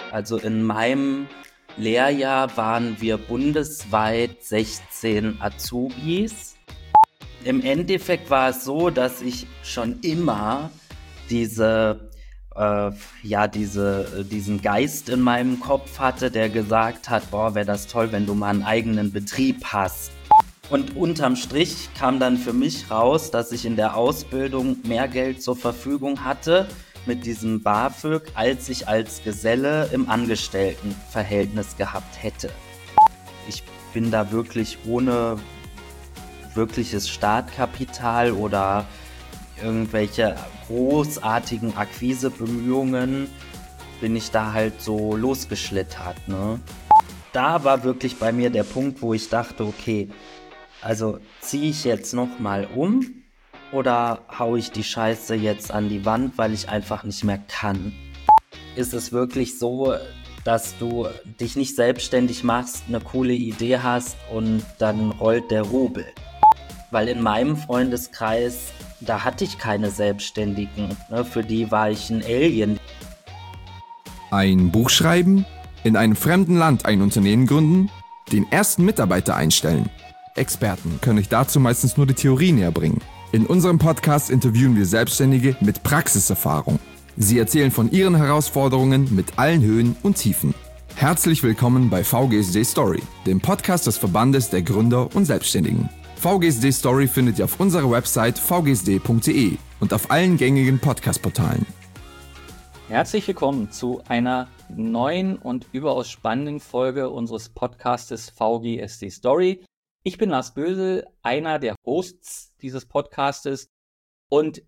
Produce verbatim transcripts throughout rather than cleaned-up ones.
Also in meinem Lehrjahr waren wir bundesweit sechzehn Azubis. Im Endeffekt war es so, dass ich schon immer diese, äh, ja, diese, diesen Geist in meinem Kopf hatte, der gesagt hat, boah, wäre das toll, wenn du mal einen eigenen Betrieb hast. Und unterm Strich kam dann für mich raus, dass ich in der Ausbildung mehr Geld zur Verfügung hatte mit diesem BAföG, als ich als Geselle im Angestelltenverhältnis gehabt hätte. Ich bin da wirklich ohne wirkliches Startkapital oder irgendwelche großartigen Akquisebemühungen bin ich da halt so losgeschlittert, ne? Da war wirklich bei mir der Punkt, wo ich dachte, okay, also ziehe ich jetzt nochmal um oder hau ich die Scheiße jetzt an die Wand, weil ich einfach nicht mehr kann? Ist es wirklich so, dass du dich nicht selbstständig machst, eine coole Idee hast und dann rollt der Rubel? Weil in meinem Freundeskreis, da hatte ich keine Selbstständigen, ne? Für die war ich ein Alien. Ein Buch schreiben, in einem fremden Land ein Unternehmen gründen, den ersten Mitarbeiter einstellen. Experten können euch dazu meistens nur die Theorie näher bringen. In unserem Podcast interviewen wir Selbstständige mit Praxiserfahrung. Sie erzählen von ihren Herausforderungen mit allen Höhen und Tiefen. Herzlich willkommen bei V G S D Story, dem Podcast des Verbandes der Gründer und Selbstständigen. V G S D Story findet ihr auf unserer Website v g s d punkt d e und auf allen gängigen Podcast-Portalen. Herzlich willkommen zu einer neuen und überaus spannenden Folge unseres Podcastes V G S D Story. Ich bin Lars Bösel, einer der Hosts dieses Podcastes, und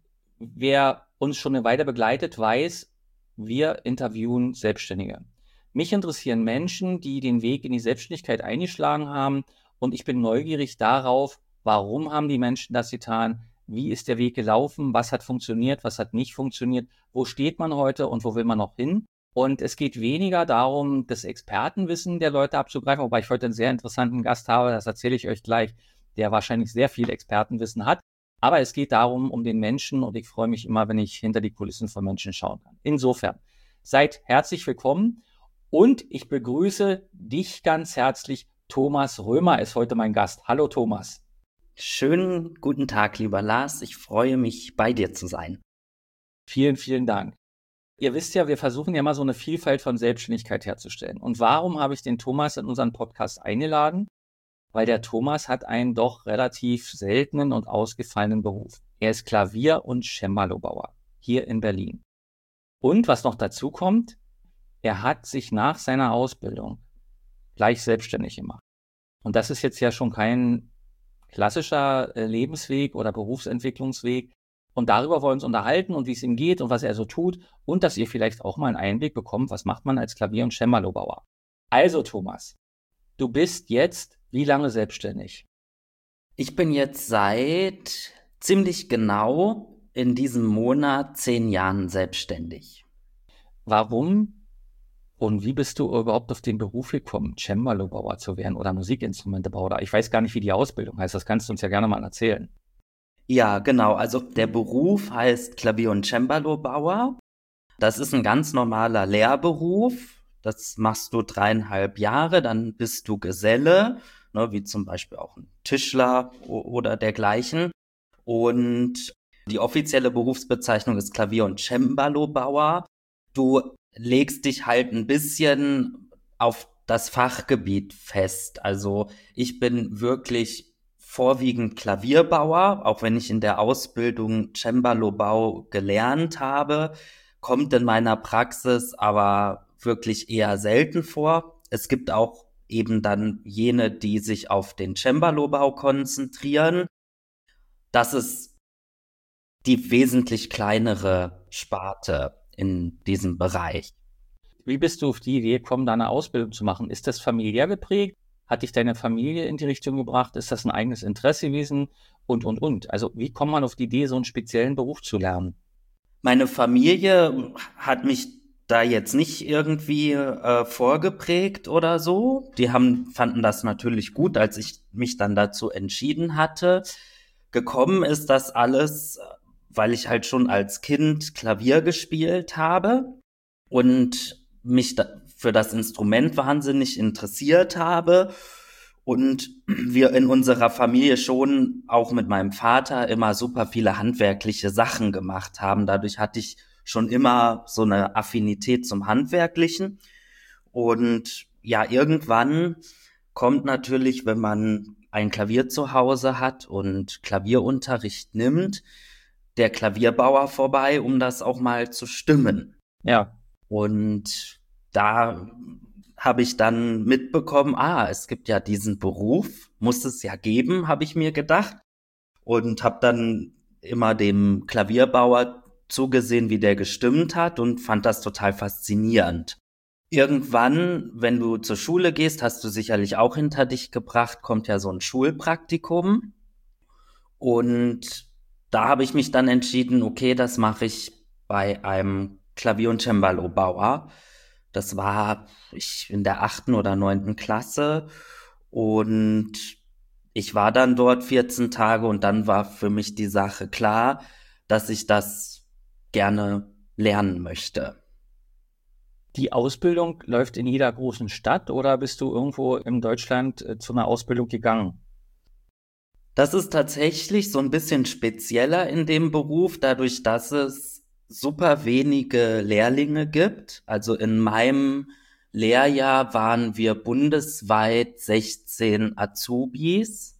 wer uns schon eine Weile begleitet, weiß, wir interviewen Selbstständige. Mich interessieren Menschen, die den Weg in die Selbstständigkeit eingeschlagen haben, und ich bin neugierig darauf, warum haben die Menschen das getan, wie ist der Weg gelaufen, was hat funktioniert, was hat nicht funktioniert, wo steht man heute und wo will man noch hin. Und es geht weniger darum, das Expertenwissen der Leute abzugreifen, wobei ich heute einen sehr interessanten Gast habe, das erzähle ich euch gleich, der wahrscheinlich sehr viel Expertenwissen hat. Aber es geht darum, um den Menschen, und ich freue mich immer, wenn ich hinter die Kulissen von Menschen schauen kann. Insofern, seid herzlich willkommen, und ich begrüße dich ganz herzlich. Thomas Römer ist heute mein Gast. Hallo Thomas. Schönen guten Tag, lieber Lars. Ich freue mich, bei dir zu sein. Vielen, vielen Dank. Ihr wisst ja, wir versuchen ja mal so eine Vielfalt von Selbstständigkeit herzustellen. Und warum habe ich den Thomas in unseren Podcast eingeladen? Weil der Thomas hat einen doch relativ seltenen und ausgefallenen Beruf. Er ist Klavier- und Cembalo-Bauer hier in Berlin. Und was noch dazu kommt, er hat sich nach seiner Ausbildung gleich selbstständig gemacht. Und das ist jetzt ja schon kein klassischer Lebensweg oder Berufsentwicklungsweg. Und darüber wollen wir uns unterhalten und wie es ihm geht und was er so tut, und dass ihr vielleicht auch mal einen Einblick bekommt, was macht man als Klavier- und Cembalo-Bauer. Also Thomas, du bist jetzt wie lange selbstständig? Ich bin jetzt seit ziemlich genau in diesem Monat zehn Jahren selbstständig. Warum und wie bist du überhaupt auf den Beruf gekommen, Cembalo-Bauer zu werden oder Musikinstrumentebauer? Ich weiß gar nicht, wie die Ausbildung heißt, das kannst du uns ja gerne mal erzählen. Ja, genau. Also der Beruf heißt Klavier- und Cembalo-Bauer. Das ist ein ganz normaler Lehrberuf. Das machst du dreieinhalb Jahre, dann bist du Geselle, ne, wie zum Beispiel auch ein Tischler oder dergleichen. Und die offizielle Berufsbezeichnung ist Klavier- und Cembalo-Bauer. Du legst dich halt ein bisschen auf das Fachgebiet fest. Also ich bin wirklich vorwiegend Klavierbauer, auch wenn ich in der Ausbildung Cembalo-Bau gelernt habe, kommt in meiner Praxis aber wirklich eher selten vor. Es gibt auch eben dann jene, die sich auf den Cembalo-Bau konzentrieren. Das ist die wesentlich kleinere Sparte in diesem Bereich. Wie bist du auf die Idee gekommen, da eine Ausbildung zu machen? Ist das familiär geprägt? Hat dich deine Familie in die Richtung gebracht? Ist das ein eigenes Interesse gewesen? Und, und, und. Also wie kommt man auf die Idee, so einen speziellen Beruf zu lernen? Meine Familie hat mich da jetzt nicht irgendwie äh, vorgeprägt oder so. Die haben, fanden das natürlich gut, als ich mich dann dazu entschieden hatte. Gekommen ist das alles, weil ich halt schon als Kind Klavier gespielt habe und mich da für das Instrument wahnsinnig interessiert habe und wir in unserer Familie schon auch mit meinem Vater immer super viele handwerkliche Sachen gemacht haben. Dadurch hatte ich schon immer so eine Affinität zum Handwerklichen. Und ja, irgendwann kommt natürlich, wenn man ein Klavier zu Hause hat und Klavierunterricht nimmt, der Klavierbauer vorbei, um das auch mal zu stimmen. Ja. Und da habe ich dann mitbekommen, ah, es gibt ja diesen Beruf, muss es ja geben, habe ich mir gedacht. Und habe dann immer dem Klavierbauer zugesehen, wie der gestimmt hat und fand das total faszinierend. Irgendwann, wenn du zur Schule gehst, hast du sicherlich auch hinter dich gebracht, kommt ja so ein Schulpraktikum. Und da habe ich mich dann entschieden, okay, das mache ich bei einem Klavier- und Cembalo-Bauer. Das war ich in der achten oder neunten Klasse und ich war dann dort vierzehn Tage und dann war für mich die Sache klar, dass ich das gerne lernen möchte. Die Ausbildung läuft in jeder großen Stadt oder bist du irgendwo in Deutschland äh, zu einer Ausbildung gegangen? Das ist tatsächlich so ein bisschen spezieller in dem Beruf, dadurch, dass es super wenige Lehrlinge gibt. Also in meinem Lehrjahr waren wir bundesweit sechzehn Azubis.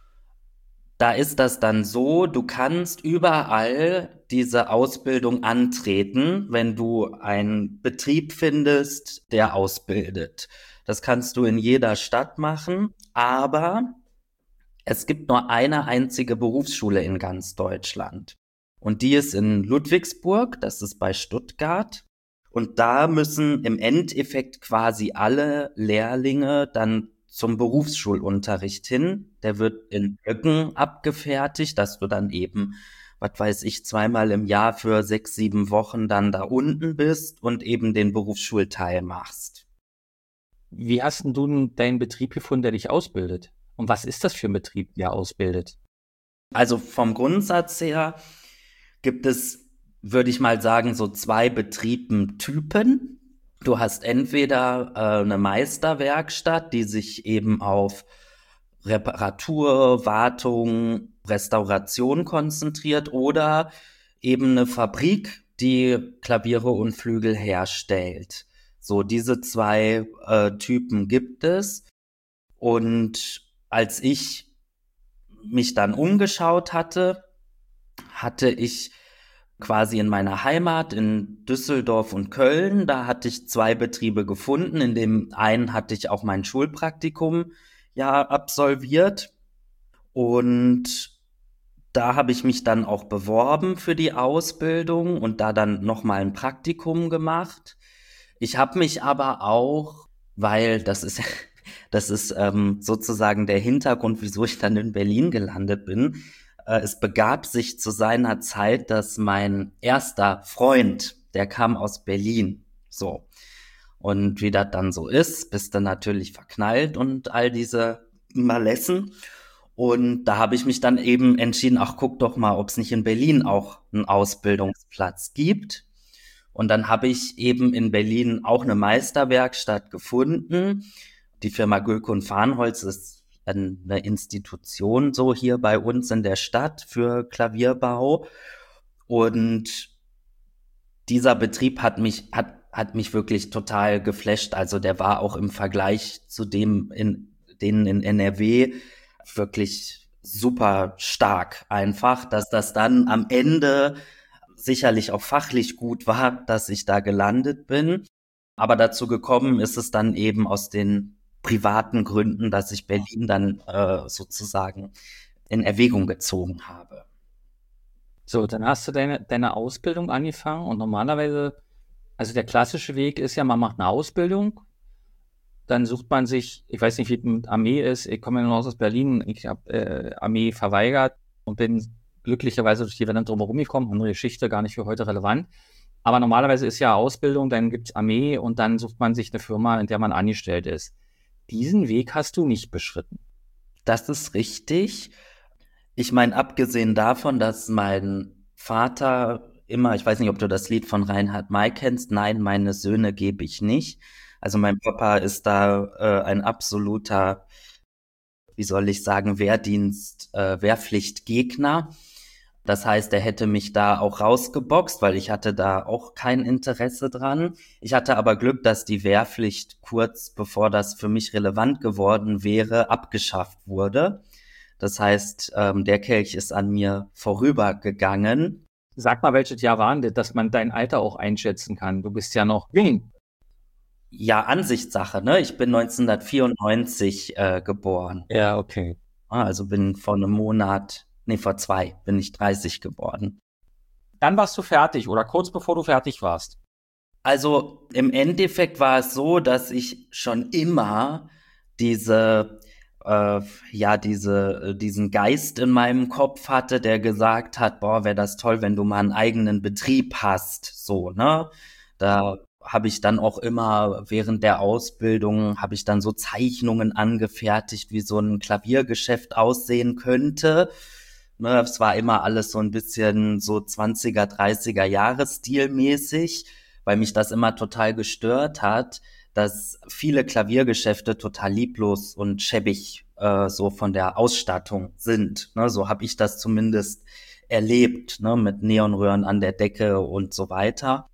Da ist das dann so, du kannst überall diese Ausbildung antreten, wenn du einen Betrieb findest, der ausbildet. Das kannst du in jeder Stadt machen, aber es gibt nur eine einzige Berufsschule in ganz Deutschland. Und die ist in Ludwigsburg, das ist bei Stuttgart. Und da müssen im Endeffekt quasi alle Lehrlinge dann zum Berufsschulunterricht hin. Der wird in Blöcken abgefertigt, dass du dann eben, was weiß ich, zweimal im Jahr für sechs, sieben Wochen dann da unten bist und eben den Berufsschulteil machst. Wie hast denn du denn deinen Betrieb gefunden, der dich ausbildet? Und was ist das für ein Betrieb, der ausbildet? Also vom Grundsatz her gibt es, würde ich mal sagen, so zwei Betriebentypen. Du hast entweder äh, eine Meisterwerkstatt, die sich eben auf Reparatur, Wartung, Restauration konzentriert oder eben eine Fabrik, die Klaviere und Flügel herstellt. So, diese zwei äh, Typen gibt es. Und als ich mich dann umgeschaut hatte, hatte ich quasi in meiner Heimat in Düsseldorf und Köln, da hatte ich zwei Betriebe gefunden. In dem einen hatte ich auch mein Schulpraktikum ja absolviert und da habe ich mich dann auch beworben für die Ausbildung und da dann nochmal ein Praktikum gemacht. Ich habe mich aber auch, weil das ist das ist ähm, sozusagen der Hintergrund, wieso ich dann in Berlin gelandet bin. Äh, es begab sich zu seiner Zeit, dass mein erster Freund, der kam aus Berlin, so. Und wie das dann so ist, bist du natürlich verknallt und all diese Malessen. Und da habe ich mich dann eben entschieden, ach, guck doch mal, ob es nicht in Berlin auch einen Ausbildungsplatz gibt. Und dann habe ich eben in Berlin auch eine Meisterwerkstatt gefunden. Die Firma Göke und Farnholz ist eine Institution so hier bei uns in der Stadt für Klavierbau. Und dieser Betrieb hat mich, hat, hat mich wirklich total geflasht. Also der war auch im Vergleich zu dem in, denen in N R W wirklich super stark einfach, dass das dann am Ende sicherlich auch fachlich gut war, dass ich da gelandet bin. Aber dazu gekommen ist es dann eben aus den privaten Gründen, dass ich Berlin dann äh, sozusagen in Erwägung gezogen habe. So, dann hast du deine, deine Ausbildung angefangen und normalerweise, also der klassische Weg ist ja, man macht eine Ausbildung, dann sucht man sich, ich weiß nicht, wie es mit Armee ist, ich komme ja nur aus Berlin, ich habe äh, Armee verweigert und bin glücklicherweise durch die Welt drumherum gekommen, andere Geschichte, gar nicht für heute relevant. Aber normalerweise ist ja Ausbildung, dann gibt es Armee und dann sucht man sich eine Firma, in der man angestellt ist. Diesen Weg hast du nicht beschritten. Das ist richtig. Ich meine, abgesehen davon, dass mein Vater immer, ich weiß nicht, ob du das Lied von Reinhard May kennst, nein, meine Söhne gebe ich nicht. Also mein Papa ist da äh, ein absoluter, wie soll ich sagen, Wehrdienst, äh, Wehrpflichtgegner. Das heißt, er hätte mich da auch rausgeboxt, weil ich hatte da auch kein Interesse dran. Ich hatte aber Glück, dass die Wehrpflicht kurz bevor das für mich relevant geworden wäre, abgeschafft wurde. Das heißt, ähm, der Kelch ist an mir vorübergegangen. Sag mal, welches Jahr war das, dass man dein Alter auch einschätzen kann? Du bist ja noch jung. Ja, Ansichtssache, ne? Ich bin neunzehnhundertvierundneunzig äh, geboren. Ja, okay. Ah, Also bin vor einem Monat, nee, vor zwei, bin ich dreißig geworden. Dann warst du fertig oder kurz bevor du fertig warst. Also im Endeffekt war es so, dass ich schon immer diese, äh, ja, diese, äh, diesen Geist in meinem Kopf hatte, der gesagt hat, boah, wäre das toll, wenn du mal einen eigenen Betrieb hast, so, ne? Da habe ich dann auch immer während der Ausbildung, habe ich dann so Zeichnungen angefertigt, wie so ein Klaviergeschäft aussehen könnte. Ne, es war immer alles so ein bisschen so zwanziger, dreißiger Jahre stilmäßig, weil mich das immer total gestört hat, dass viele Klaviergeschäfte total lieblos und schäbig äh, so von der Ausstattung sind. Ne, so habe ich das zumindest erlebt, ne, mit Neonröhren an der Decke und so weiter.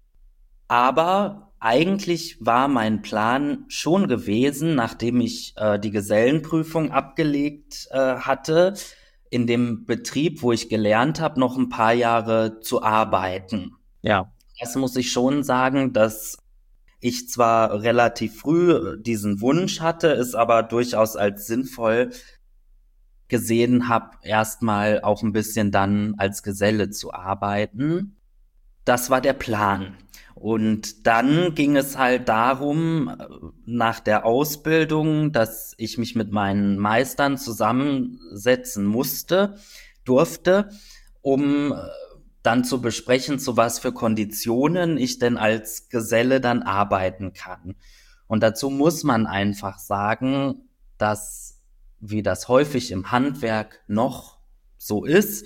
Aber eigentlich war mein Plan schon gewesen, nachdem ich äh, die Gesellenprüfung abgelegt äh, hatte, in dem Betrieb, wo ich gelernt habe, noch ein paar Jahre zu arbeiten. Ja. Das muss ich schon sagen, dass ich zwar relativ früh diesen Wunsch hatte, es aber durchaus als sinnvoll gesehen habe, erstmal auch ein bisschen dann als Geselle zu arbeiten. Das war der Plan. Und dann ging es halt darum, äh, nach der Ausbildung, dass ich mich mit meinen Meistern zusammensetzen musste, durfte, um äh, dann zu besprechen, zu was für Konditionen ich denn als Geselle dann arbeiten kann. Und dazu muss man einfach sagen, dass, wie das häufig im Handwerk noch so ist,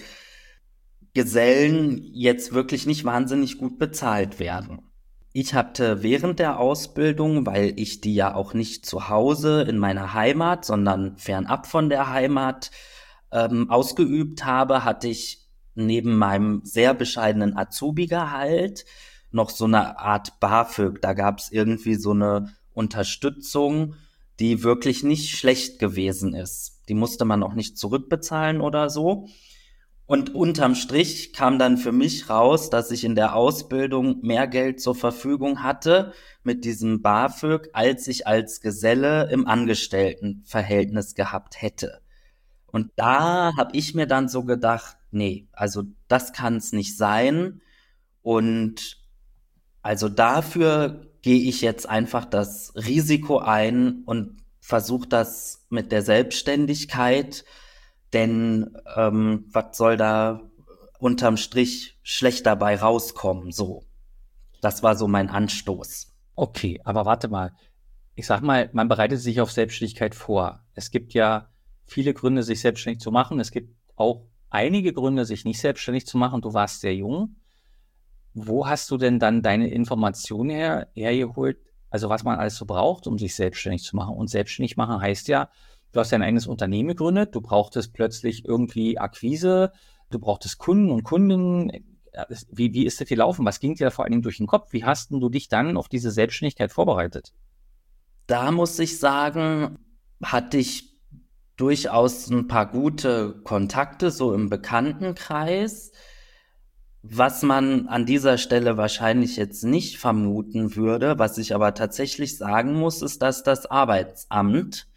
Gesellen jetzt wirklich nicht wahnsinnig gut bezahlt werden. Ich hatte während der Ausbildung, weil ich die ja auch nicht zu Hause in meiner Heimat, sondern fernab von der Heimat ähm, ausgeübt habe, hatte ich neben meinem sehr bescheidenen Azubi-Gehalt noch so eine Art BAföG. Da gab es irgendwie so eine Unterstützung, die wirklich nicht schlecht gewesen ist. Die musste man auch nicht zurückbezahlen oder so. Und unterm Strich kam dann für mich raus, dass ich in der Ausbildung mehr Geld zur Verfügung hatte mit diesem BAföG, als ich als Geselle im Angestelltenverhältnis gehabt hätte. Und da habe ich mir dann so gedacht, nee, also das kann es nicht sein. Und also dafür gehe ich jetzt einfach das Risiko ein und versuche das mit der Selbstständigkeit, denn ähm, was soll da unterm Strich schlecht dabei rauskommen? So, das war so mein Anstoß. Okay, aber warte mal. Ich sag mal, man bereitet sich auf Selbstständigkeit vor. Es gibt ja viele Gründe, sich selbstständig zu machen. Es gibt auch einige Gründe, sich nicht selbstständig zu machen. Du warst sehr jung. Wo hast du denn dann deine Informationen her, hergeholt? Also was man alles so braucht, um sich selbstständig zu machen. Und selbstständig machen heißt ja, du hast dein eigenes Unternehmen gegründet, du brauchtest plötzlich irgendwie Akquise, du brauchtest Kunden und Kunden. Wie, wie ist das gelaufen? Was ging dir da vor allen Dingen durch den Kopf? Wie hast denn du dich dann auf diese Selbstständigkeit vorbereitet? Da muss ich sagen, hatte ich durchaus ein paar gute Kontakte so im Bekanntenkreis. Was man an dieser Stelle wahrscheinlich jetzt nicht vermuten würde, was ich aber tatsächlich sagen muss, ist, dass das Arbeitsamt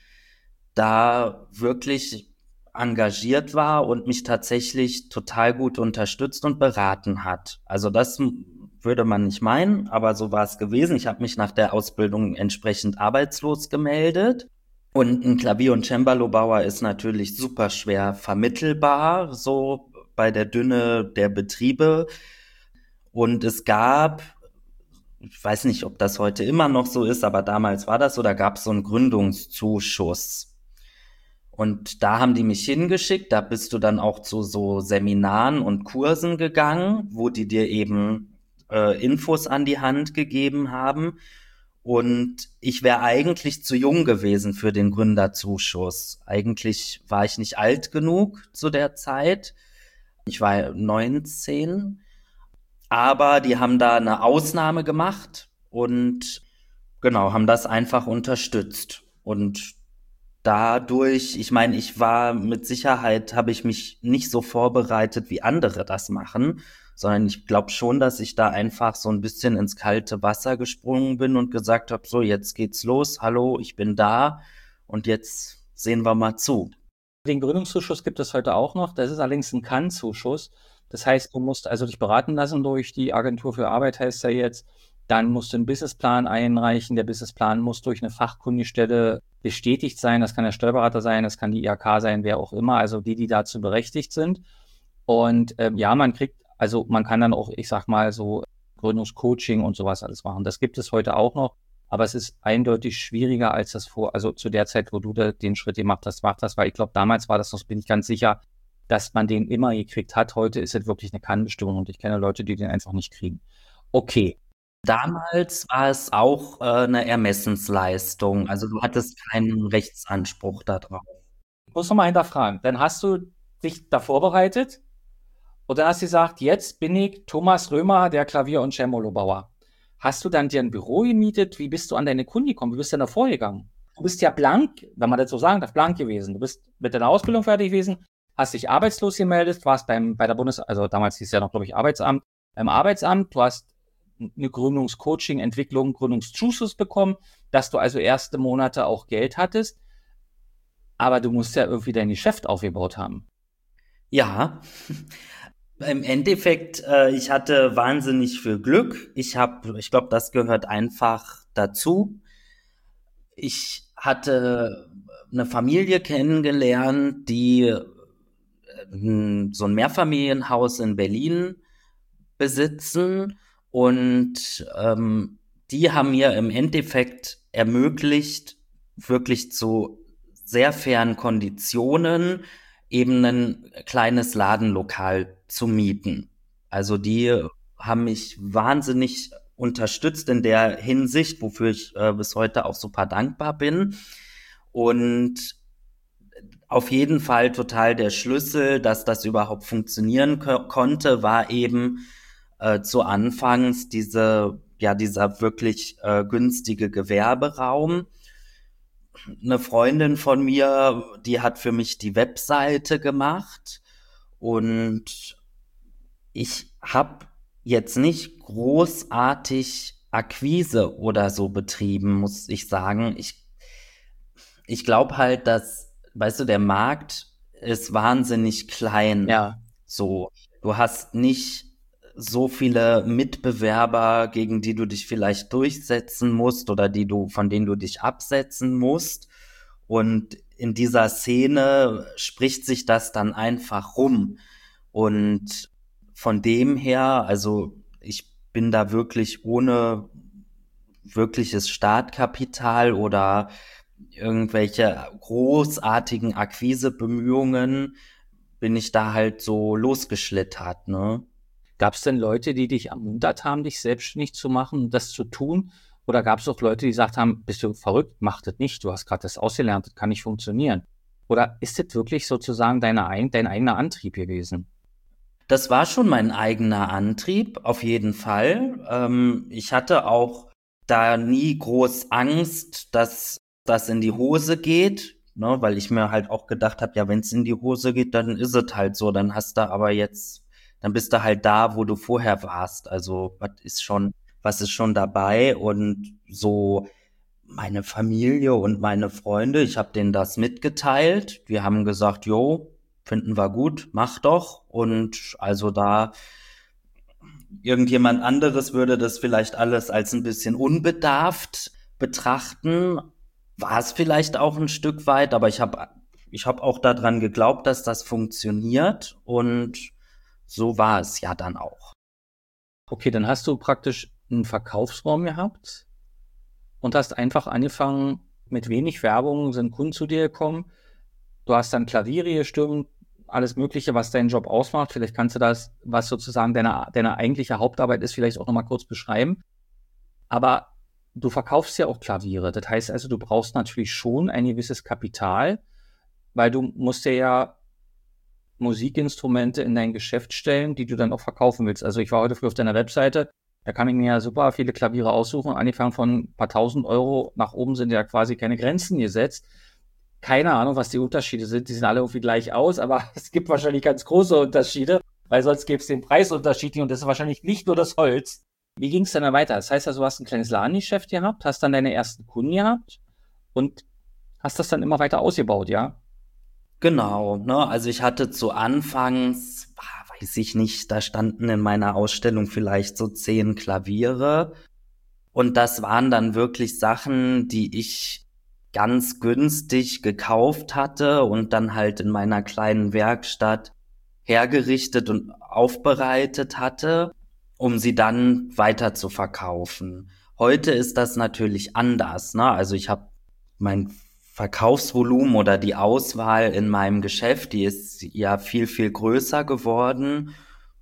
da wirklich engagiert war und mich tatsächlich total gut unterstützt und beraten hat. Also das m- würde man nicht meinen, aber so war es gewesen. Ich habe mich nach der Ausbildung entsprechend arbeitslos gemeldet. Und ein Klavier- und Cembalo-Bauer ist natürlich super schwer vermittelbar, so bei der Dünne der Betriebe. Und es gab, ich weiß nicht, ob das heute immer noch so ist, aber damals war das so, da gab es so einen Gründungszuschuss. Und da haben die mich hingeschickt, da bist du dann auch zu so Seminaren und Kursen gegangen, wo die dir eben äh, Infos an die Hand gegeben haben. Und ich wäre eigentlich zu jung gewesen für den Gründerzuschuss. Eigentlich war ich nicht alt genug zu der Zeit. Ich war neunzehn. Aber die haben da eine Ausnahme gemacht und genau, haben das einfach unterstützt. Und dadurch, ich meine, ich war mit Sicherheit, habe ich mich nicht so vorbereitet, wie andere das machen, sondern ich glaube schon, dass ich da einfach so ein bisschen ins kalte Wasser gesprungen bin und gesagt habe, so, jetzt geht's los, hallo, ich bin da und jetzt sehen wir mal zu. Den Gründungszuschuss gibt es heute auch noch, das ist allerdings ein Kann-Zuschuss. Das heißt, du musst also dich beraten lassen durch die Agentur für Arbeit, heißt ja jetzt. Dann musst du einen Businessplan einreichen. Der Businessplan muss durch eine fachkundige Stelle bestätigt sein. Das kann der Steuerberater sein, das kann die I H K sein, wer auch immer, also die, die dazu berechtigt sind. Und ähm, ja, man kriegt, also man kann dann auch, ich sag mal, so Gründungscoaching und sowas alles machen. Das gibt es heute auch noch, aber es ist eindeutig schwieriger als das vor, also zu der Zeit, wo du da den Schritt gemacht hast, macht das, weil ich glaube, damals war das noch, bin ich ganz sicher, dass man den immer gekriegt hat. Heute ist es wirklich eine Kannbestimmung und ich kenne Leute, die den einfach nicht kriegen. Okay. Damals war es auch äh, eine Ermessensleistung. Also du hattest keinen Rechtsanspruch darauf. Ich muss nochmal hinterfragen. Dann hast du dich da vorbereitet und dann hast du gesagt, jetzt bin ich Thomas Römer, der Klavier- und Cembalo-Bauer. Hast du dann dir ein Büro gemietet? Wie bist du an deine Kunden gekommen? Wie bist du denn da vorgegangen? Du bist ja blank, wenn man das so sagen darf, blank gewesen. Du bist mit deiner Ausbildung fertig gewesen, hast dich arbeitslos gemeldet, warst beim, bei der Bundes-, also damals hieß es ja noch, glaube ich, Arbeitsamt, beim Arbeitsamt, du hast eine Gründungscoaching, Entwicklung, Gründungszuschuss bekommen, dass du also erste Monate auch Geld hattest, aber du musst ja irgendwie dein Geschäft aufgebaut haben. Ja, im Endeffekt, äh, ich hatte wahnsinnig viel Glück. Ich habe, ich glaube, das gehört einfach dazu. Ich hatte eine Familie kennengelernt, die äh, so ein Mehrfamilienhaus in Berlin besitzen und ähm, die haben mir im Endeffekt ermöglicht, wirklich zu sehr fairen Konditionen eben ein kleines Ladenlokal zu mieten. Also die haben mich wahnsinnig unterstützt in der Hinsicht, wofür ich äh, bis heute auch super dankbar bin. Und auf jeden Fall total der Schlüssel, dass das überhaupt funktionieren ko- konnte, war eben äh, zu Anfangs diese, ja, dieser wirklich äh, günstige Gewerberaum. Eine Freundin von mir, die hat für mich die Webseite gemacht und ich habe jetzt nicht großartig Akquise oder so betrieben, muss ich sagen. Ich, ich glaube halt, dass, weißt du, der Markt ist wahnsinnig klein. Ja. So, du hast nicht so viele Mitbewerber, gegen die du dich vielleicht durchsetzen musst oder die du, von denen du dich absetzen musst. Und in dieser Szene spricht sich das dann einfach rum. Und von dem her, also ich bin da wirklich ohne wirkliches Startkapital oder irgendwelche großartigen Akquisebemühungen bin ich da halt so losgeschlittert, ne? Gab es denn Leute, die dich ermuntert haben, dich selbstständig zu machen, das zu tun? Oder gab es auch Leute, die gesagt haben, bist du verrückt, mach das nicht, du hast gerade das ausgelernt, das kann nicht funktionieren? Oder ist das wirklich sozusagen deine, dein eigener Antrieb gewesen? Das war schon mein eigener Antrieb, auf jeden Fall. Ähm, ich hatte auch da nie groß Angst, dass das in die Hose geht, ne, weil ich mir halt auch gedacht habe, ja, wenn es in die Hose geht, dann ist es halt so, dann hast du aber jetzt, dann bist du halt da, wo du vorher warst. Also was ist schon, was ist schon dabei und so meine Familie und meine Freunde, ich habe denen das mitgeteilt. Die haben gesagt, jo, finden wir gut, mach doch. Und also da irgendjemand anderes würde das vielleicht alles als ein bisschen unbedarft betrachten. War es vielleicht auch ein Stück weit, aber ich habe ich hab auch daran geglaubt, dass das funktioniert und so war es ja dann auch. Okay, dann hast du praktisch einen Verkaufsraum gehabt und hast einfach angefangen, mit wenig Werbung sind Kunden zu dir gekommen. Du hast dann Klaviere gestimmt, alles Mögliche, was deinen Job ausmacht. Vielleicht kannst du das, was sozusagen deine, deine eigentliche Hauptarbeit ist, vielleicht auch nochmal kurz beschreiben. Aber du verkaufst ja auch Klaviere. Das heißt also, du brauchst natürlich schon ein gewisses Kapital, weil du musst dir ja Musikinstrumente in dein Geschäft stellen, die du dann auch verkaufen willst. Also ich war heute früh auf deiner Webseite, da kann ich mir ja super viele Klaviere aussuchen. Angefangen von ein paar tausend Euro nach oben sind ja quasi keine Grenzen gesetzt. Keine Ahnung, was die Unterschiede sind. Die sehen alle irgendwie gleich aus, aber es gibt wahrscheinlich ganz große Unterschiede, weil sonst gäbe es den Preisunterschied nicht und das ist wahrscheinlich nicht nur das Holz. Wie ging es dann weiter? Das heißt also, du hast ein kleines Ladengeschäft gehabt, hast dann deine ersten Kunden gehabt und hast das dann immer weiter ausgebaut, ja? Genau, ne? Also ich hatte zu Anfangs, ah, weiß ich nicht, da standen in meiner Ausstellung vielleicht so zehn Klaviere. Und das waren dann wirklich Sachen, die ich ganz günstig gekauft hatte und dann halt in meiner kleinen Werkstatt hergerichtet und aufbereitet hatte, um sie dann weiter zu verkaufen. Heute ist das natürlich anders, ne? Also ich habe mein Verkaufsvolumen oder die Auswahl in meinem Geschäft, die ist ja viel, viel größer geworden.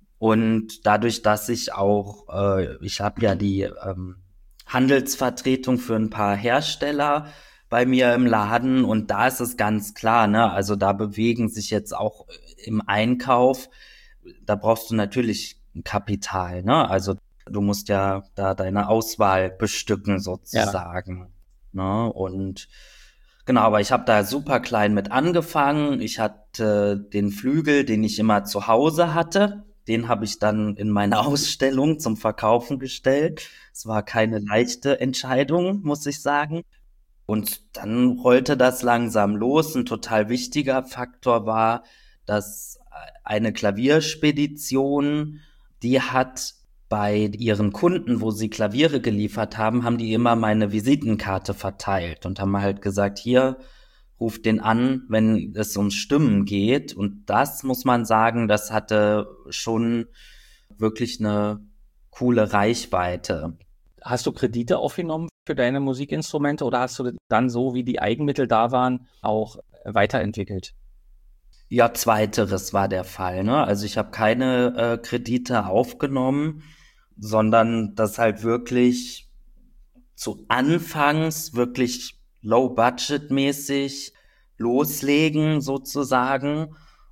Und dadurch, dass ich auch, äh, ich habe ja die ähm, Handelsvertretung für ein paar Hersteller bei mir im Laden und da ist es ganz klar, ne? Also da bewegen sich jetzt auch im Einkauf, da brauchst du natürlich Kapital, ne? Also du musst ja da deine Auswahl bestücken sozusagen, ne? Und genau, aber ich habe da super klein mit angefangen. Ich hatte den Flügel, den ich immer zu Hause hatte. Den habe ich dann in meine Ausstellung zum Verkaufen gestellt. Es war keine leichte Entscheidung, muss ich sagen. Und dann rollte das langsam los. Ein total wichtiger Faktor war, dass eine Klavierspedition, die hat bei ihren Kunden, wo sie Klaviere geliefert haben, haben die immer meine Visitenkarte verteilt und haben halt gesagt, hier, ruft den an, wenn es um Stimmen geht. Und das muss man sagen, das hatte schon wirklich eine coole Reichweite. Hast du Kredite aufgenommen für deine Musikinstrumente oder hast du dann so, wie die Eigenmittel da waren, auch weiterentwickelt? Ja, zweiteres war der Fall, ne? Also ich habe keine äh, Kredite aufgenommen, sondern das halt wirklich zu Anfangs wirklich low-budget-mäßig loslegen sozusagen.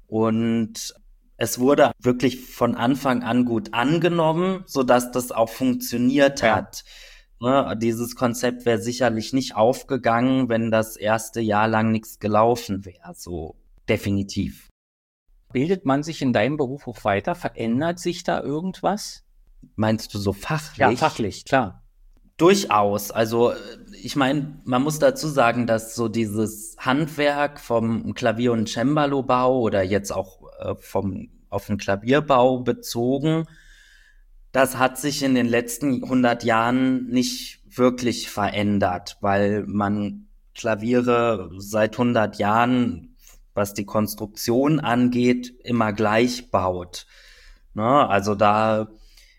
Und es wurde wirklich von Anfang an gut angenommen, sodass das auch funktioniert Ja. hat. Ne, dieses Konzept wäre sicherlich nicht aufgegangen, wenn das erste Jahr lang nichts gelaufen wäre, so definitiv. Bildet man sich in deinem Beruf auch weiter? Verändert sich da irgendwas? Meinst du so fachlich? Ja, fachlich, klar. Durchaus. Also ich meine, man muss dazu sagen, dass so dieses Handwerk vom Klavier- und Cembalo-Bau oder jetzt auch äh, vom auf den Klavierbau bezogen, das hat sich in den letzten hundert Jahren nicht wirklich verändert, weil man Klaviere seit hundert Jahren, was die Konstruktion angeht, immer gleich baut. Ne? Also da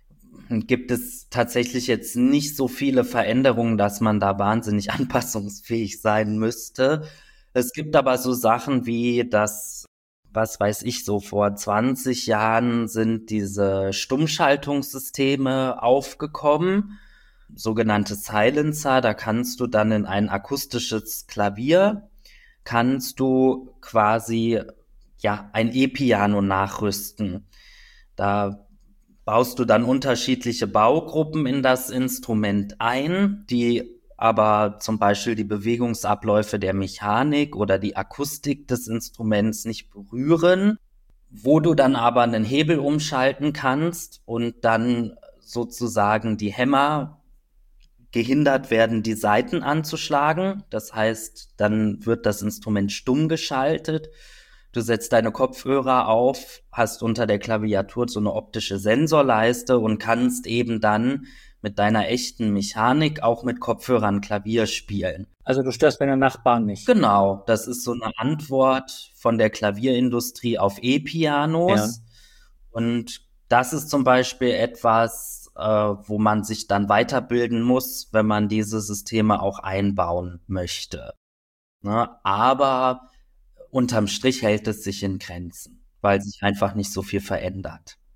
gibt es tatsächlich jetzt nicht so viele Veränderungen, dass man da wahnsinnig anpassungsfähig sein müsste. Es gibt aber so Sachen wie, dass, was weiß ich, so vor zwanzig Jahren sind diese Stummschaltungssysteme aufgekommen, sogenannte Silencer. Da kannst du dann in ein akustisches Klavier, kannst du quasi, ja, ein E-Piano nachrüsten. Da baust du dann unterschiedliche Baugruppen in das Instrument ein, die aber zum Beispiel die Bewegungsabläufe der Mechanik oder die Akustik des Instruments nicht berühren, wo du dann aber einen Hebel umschalten kannst und dann sozusagen die Hämmer gehindert werden, die Saiten anzuschlagen. Das heißt, dann wird das Instrument stumm geschaltet. Du setzt deine Kopfhörer auf, hast unter der Klaviatur so eine optische Sensorleiste und kannst eben dann mit deiner echten Mechanik auch mit Kopfhörern Klavier spielen. Also du störst deine Nachbarn nicht. Genau, das ist so eine Antwort von der Klavierindustrie auf E-Pianos. Ja. Und das ist zum Beispiel etwas, äh, wo man sich dann weiterbilden muss, wenn man diese Systeme auch einbauen möchte. Ne? Aber unterm Strich hält es sich in Grenzen, weil sich einfach nicht so viel verändert.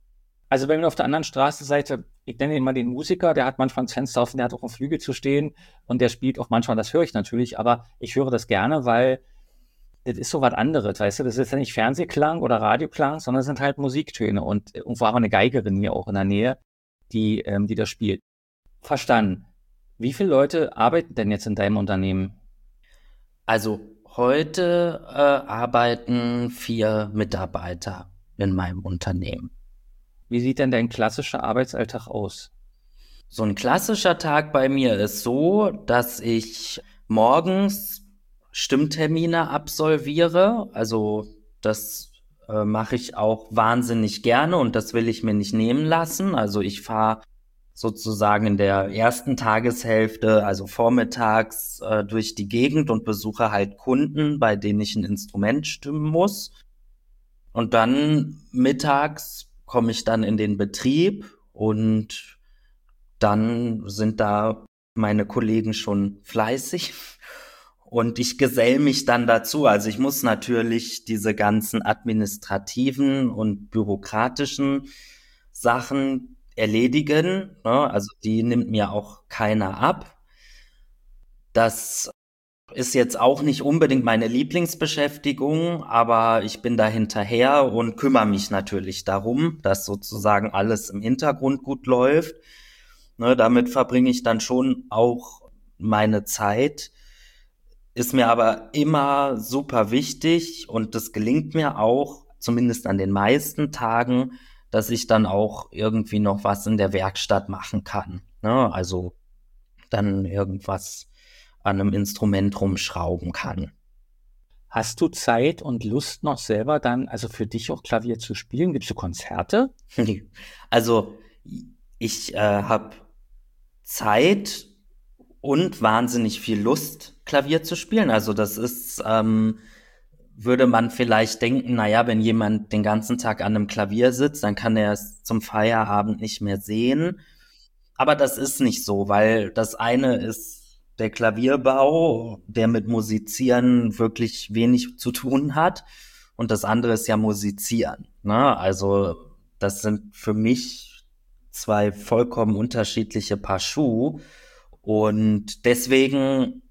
Also wenn wir auf der anderen Straßenseite, ich nenne ihn mal den Musiker, der hat manchmal ein Fenster offen, der hat auch einen Flügel zu stehen und der spielt auch manchmal, das höre ich natürlich, aber ich höre das gerne, weil das ist so was anderes, weißt du, das ist ja nicht Fernsehklang oder Radioklang, sondern es sind halt Musiktöne und irgendwo haben wir eine Geigerin hier auch in der Nähe, die, ähm, die das spielt. Verstanden. Wie viele Leute arbeiten denn jetzt in deinem Unternehmen? Also heute äh, arbeiten vier Mitarbeiter in meinem Unternehmen. Wie sieht denn dein klassischer Arbeitsalltag aus? So ein klassischer Tag bei mir ist so, dass ich morgens Stimmtermine absolviere. Also das äh, mache ich auch wahnsinnig gerne und das will ich mir nicht nehmen lassen. Also ich fahre sozusagen in der ersten Tageshälfte, also vormittags, äh, durch die Gegend und besuche halt Kunden, bei denen ich ein Instrument stimmen muss. Und dann mittags komme ich dann in den Betrieb und dann sind da meine Kollegen schon fleißig und ich gesell mich dann dazu. Also ich muss natürlich diese ganzen administrativen und bürokratischen Sachen erledigen, ne? Also die nimmt mir auch keiner ab. Das ist jetzt auch nicht unbedingt meine Lieblingsbeschäftigung, aber ich bin da hinterher und kümmere mich natürlich darum, dass sozusagen alles im Hintergrund gut läuft. Ne, damit verbringe ich dann schon auch meine Zeit. Ist mir aber immer super wichtig und das gelingt mir auch, zumindest an den meisten Tagen, dass ich dann auch irgendwie noch was in der Werkstatt machen kann. Ne, also dann irgendwas an einem Instrument rumschrauben kann. Hast du Zeit und Lust noch selber dann, also für dich auch Klavier zu spielen? Gibst du Konzerte? Also ich äh, habe Zeit und wahnsinnig viel Lust, Klavier zu spielen. Also das ist, ähm, würde man vielleicht denken, naja, wenn jemand den ganzen Tag an einem Klavier sitzt, dann kann er es zum Feierabend nicht mehr sehen. Aber das ist nicht so, weil das eine ist der Klavierbau, der mit Musizieren wirklich wenig zu tun hat. Und das andere ist ja Musizieren, ne? Also das sind für mich zwei vollkommen unterschiedliche Paar Schuh. Und deswegen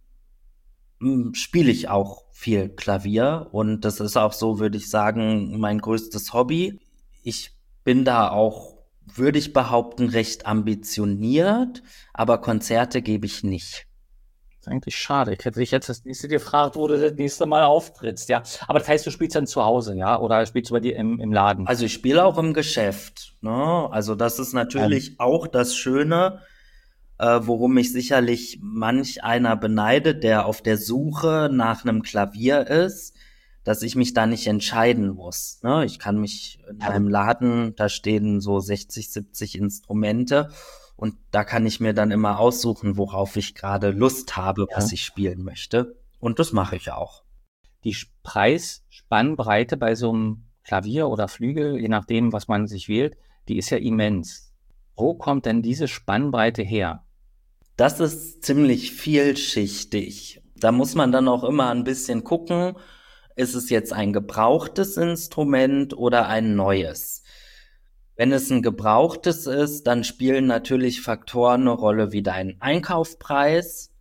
hm, spiele ich auch viel Klavier. Und das ist auch so, würde ich sagen, mein größtes Hobby. Ich bin da auch, würde ich behaupten, recht ambitioniert, aber Konzerte gebe ich nicht. Das ist eigentlich schade. Ich hätte dich jetzt das nächste gefragt, wo du das nächste Mal auftrittst, ja. Aber das heißt, du spielst dann zu Hause, ja? Oder spielst du bei dir im, im Laden? Also ich spiele auch im Geschäft, ne? Also das ist natürlich auch das Schöne, äh, worum mich sicherlich manch einer beneidet, der auf der Suche nach einem Klavier ist, dass ich mich da nicht entscheiden muss, ne? Ich kann mich in einem Laden, da stehen so sechzig, siebzig Instrumente und da kann ich mir dann immer aussuchen, worauf ich gerade Lust habe, Ja. was ich spielen möchte. Und das mache ich auch. Die Preisspannbreite bei so einem Klavier oder Flügel, je nachdem, was man sich wählt, die ist ja immens. Wo kommt denn diese Spannbreite her? Das ist ziemlich vielschichtig. Da muss man dann auch immer ein bisschen gucken, ist es jetzt ein gebrauchtes Instrument oder ein neues? Wenn es ein gebrauchtes ist, dann spielen natürlich Faktoren eine Rolle wie dein Einkaufspreis,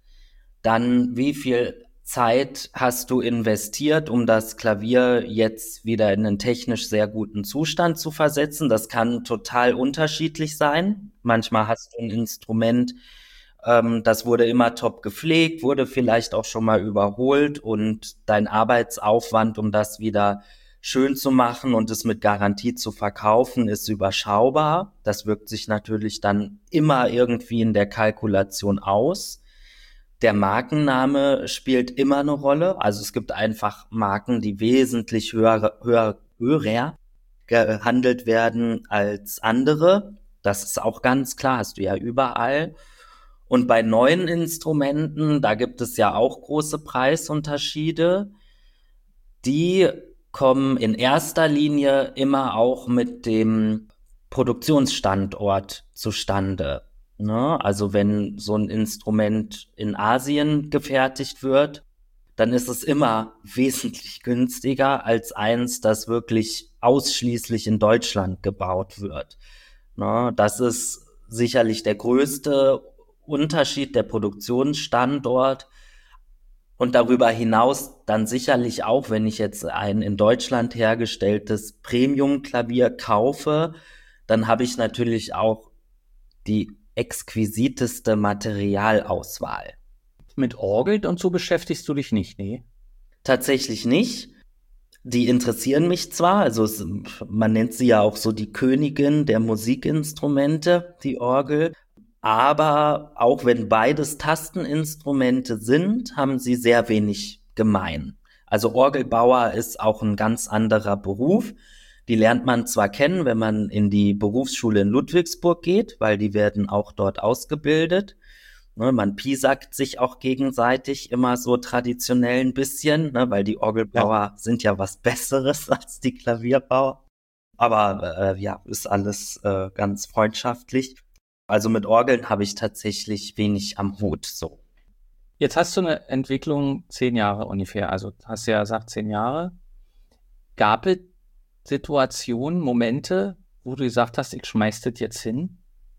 dann wie viel Zeit hast du investiert, um das Klavier jetzt wieder in einen technisch sehr guten Zustand zu versetzen. Das kann total unterschiedlich sein. Manchmal hast du ein Instrument, ähm, das wurde immer top gepflegt, wurde vielleicht auch schon mal überholt und dein Arbeitsaufwand, um das wieder schön zu machen und es mit Garantie zu verkaufen, ist überschaubar. Das wirkt sich natürlich dann immer irgendwie in der Kalkulation aus. Der Markenname spielt immer eine Rolle. Also es gibt einfach Marken, die wesentlich höher, höher, höher gehandelt werden als andere. Das ist auch ganz klar, hast du ja überall. Und bei neuen Instrumenten, da gibt es ja auch große Preisunterschiede. Die kommen in erster Linie immer auch mit dem Produktionsstandort zustande. Ne? Also wenn so ein Instrument in Asien gefertigt wird, dann ist es immer wesentlich günstiger als eins, das wirklich ausschließlich in Deutschland gebaut wird. Ne? Das ist sicherlich der größte Unterschied, der Produktionsstandort. Und darüber hinaus dann sicherlich auch, wenn ich jetzt ein in Deutschland hergestelltes Premium-Klavier kaufe, dann habe ich natürlich auch die exquisiteste Materialauswahl. Mit Orgel und so beschäftigst du dich nicht, nee? Tatsächlich nicht. Die interessieren mich zwar, also es, man nennt sie ja auch so die Königin der Musikinstrumente, die Orgel. Aber auch wenn beides Tasteninstrumente sind, haben sie sehr wenig gemein. Also Orgelbauer ist auch ein ganz anderer Beruf. Die lernt man zwar kennen, wenn man in die Berufsschule in Ludwigsburg geht, weil die werden auch dort ausgebildet. Ne, man piesackt sich auch gegenseitig immer so traditionell ein bisschen, ne, weil die Orgelbauer ja. sind ja was Besseres als die Klavierbauer. Aber äh, ja, ist alles äh, ganz freundschaftlich. Also mit Orgeln habe ich tatsächlich wenig am Hut, so. Jetzt hast du eine Entwicklung zehn Jahre ungefähr, also hast du ja gesagt zehn Jahre. Gab es Situationen, Momente, wo du gesagt hast, ich schmeiß das jetzt hin?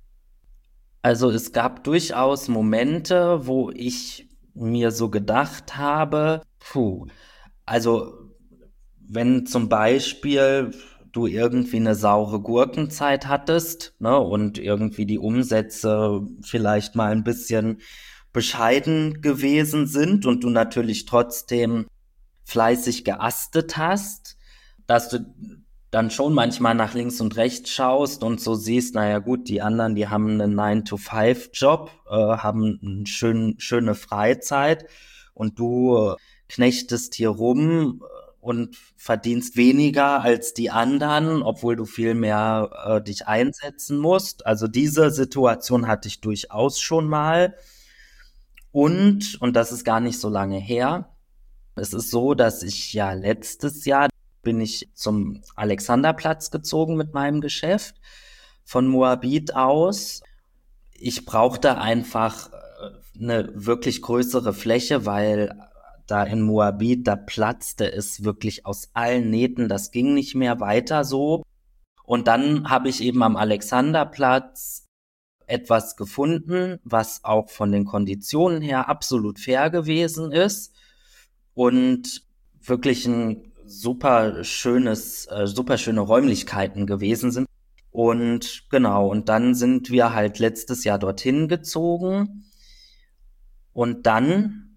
Also es gab durchaus Momente, wo ich mir so gedacht habe, puh, also wenn zum Beispiel du irgendwie eine saure Gurkenzeit hattest, ne, und irgendwie die Umsätze vielleicht mal ein bisschen bescheiden gewesen sind und du natürlich trotzdem fleißig geastet hast, dass du dann schon manchmal nach links und rechts schaust und so siehst, naja gut, die anderen, die haben einen nine to five Job, äh, haben eine schön, schöne Freizeit und du äh, knechtest hier rum und verdienst weniger als die anderen, obwohl du viel mehr äh, dich einsetzen musst. Also diese Situation hatte ich durchaus schon mal. Und, und das ist gar nicht so lange her, es ist so, dass ich ja letztes Jahr bin ich zum Alexanderplatz gezogen mit meinem Geschäft von Moabit aus. Ich brauchte einfach eine wirklich größere Fläche, weil da in Moabit, da platzte es wirklich aus allen Nähten. Das ging nicht mehr weiter so. Und dann habe ich eben am Alexanderplatz etwas gefunden, was auch von den Konditionen her absolut fair gewesen ist und wirklich ein super schönes, äh, super schöne Räumlichkeiten gewesen sind. Und genau, und dann sind wir halt letztes Jahr dorthin gezogen. Und dann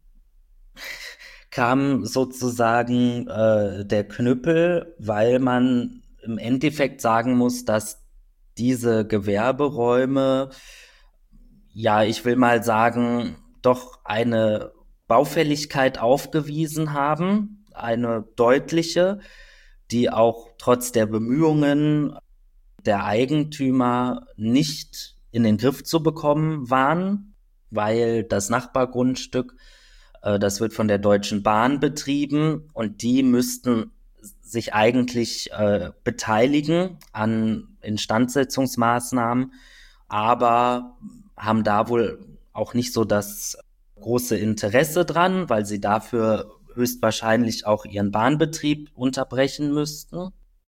kam sozusagen äh, der Knüppel, weil man im Endeffekt sagen muss, dass diese Gewerberäume, ja, ich will mal sagen, doch eine Baufälligkeit aufgewiesen haben, eine deutliche, die auch trotz der Bemühungen der Eigentümer nicht in den Griff zu bekommen waren, weil das Nachbargrundstück, äh, das wird von der Deutschen Bahn betrieben und die müssten sich eigentlich äh, beteiligen an Instandsetzungsmaßnahmen, aber haben da wohl auch nicht so das große Interesse dran, weil sie dafür höchstwahrscheinlich auch ihren Bahnbetrieb unterbrechen müssten.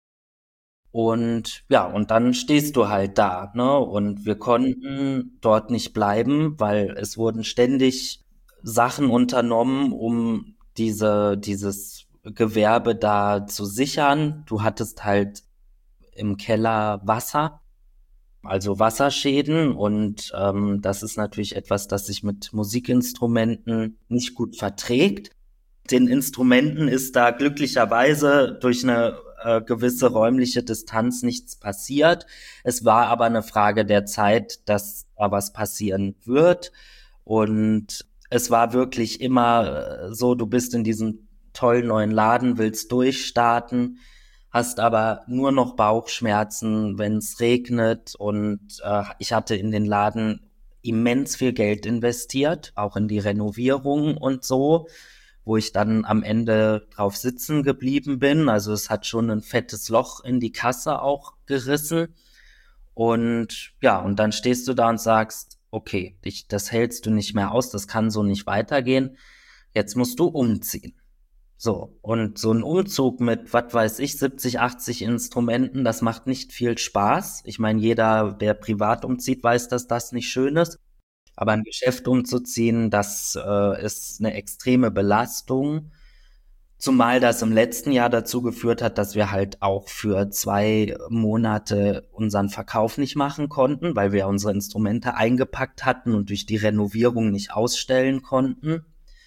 Und ja, und dann stehst du halt da, ne? Und wir konnten dort nicht bleiben, weil es wurden ständig Sachen unternommen, um diese, dieses Gewerbe da zu sichern. Du hattest halt im Keller Wasser, also Wasserschäden, und ähm, das ist natürlich etwas, das sich mit Musikinstrumenten nicht gut verträgt. Den Instrumenten ist da glücklicherweise durch eine äh, gewisse räumliche Distanz nichts passiert. Es war aber eine Frage der Zeit, dass da was passieren wird. Und es war wirklich immer äh, so, du bist in diesem tollen neuen Laden, willst durchstarten, hast aber nur noch Bauchschmerzen, wenn es regnet. Und äh, ich hatte in den Laden immens viel Geld investiert, auch in die Renovierung und so, wo ich dann am Ende drauf sitzen geblieben bin. Also es hat schon ein fettes Loch in die Kasse auch gerissen. Und ja, und dann stehst du da und sagst, okay, dich, das hältst du nicht mehr aus, das kann so nicht weitergehen. Jetzt musst du umziehen. So, und so ein Umzug mit, was weiß ich, siebzig, achtzig Instrumenten, das macht nicht viel Spaß. Ich meine, jeder, der privat umzieht, weiß, dass das nicht schön ist. Aber ein Geschäft umzuziehen, das äh, ist eine extreme Belastung. Zumal das im letzten Jahr dazu geführt hat, dass wir halt auch für zwei Monate unseren Verkauf nicht machen konnten, weil wir unsere Instrumente eingepackt hatten und durch die Renovierung nicht ausstellen konnten.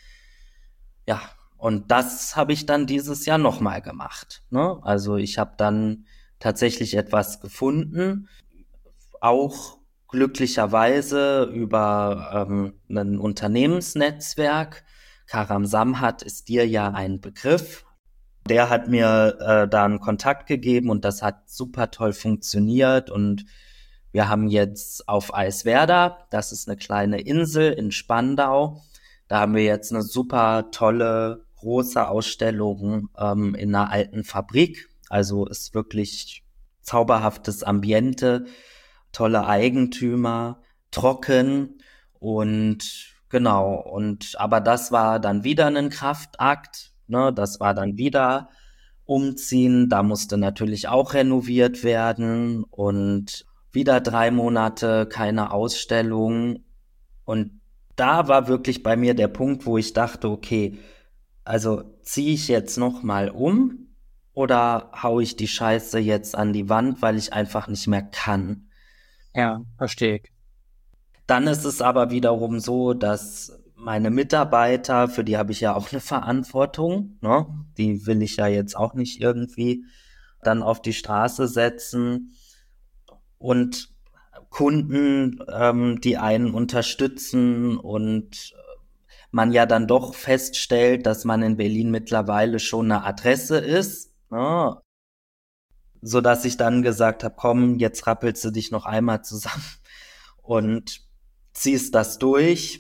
Ja, und das habe ich dann dieses Jahr nochmal gemacht, ne? Also ich habe dann tatsächlich etwas gefunden, auch glücklicherweise über ähm, ein Unternehmensnetzwerk. Karam Samhat ist dir ja ein Begriff. Der hat mir äh, da einen Kontakt gegeben und das hat super toll funktioniert und wir haben jetzt auf Eiswerda, das ist eine kleine Insel in Spandau, da haben wir jetzt eine super tolle, große Ausstellung ähm, in einer alten Fabrik. Also ist wirklich zauberhaftes Ambiente, tolle Eigentümer, trocken und genau. Und aber das war dann wieder ein Kraftakt, ne? Das war dann wieder umziehen. Da musste natürlich auch renoviert werden und wieder drei Monate keine Ausstellung. Und da war wirklich bei mir der Punkt, wo ich dachte, okay, also ziehe ich jetzt noch mal um oder hau ich die Scheiße jetzt an die Wand, weil ich einfach nicht mehr kann. Ja, verstehe ich. Dann ist es aber wiederum so, dass meine Mitarbeiter, für die habe ich ja auch eine Verantwortung, ne? Die will ich ja jetzt auch nicht irgendwie dann auf die Straße setzen. Und Kunden, ähm, die einen unterstützen und man ja dann doch feststellt, dass man in Berlin mittlerweile schon eine Adresse ist, ne? So dass ich dann gesagt habe, komm, jetzt rappelst du dich noch einmal zusammen und ziehst das durch.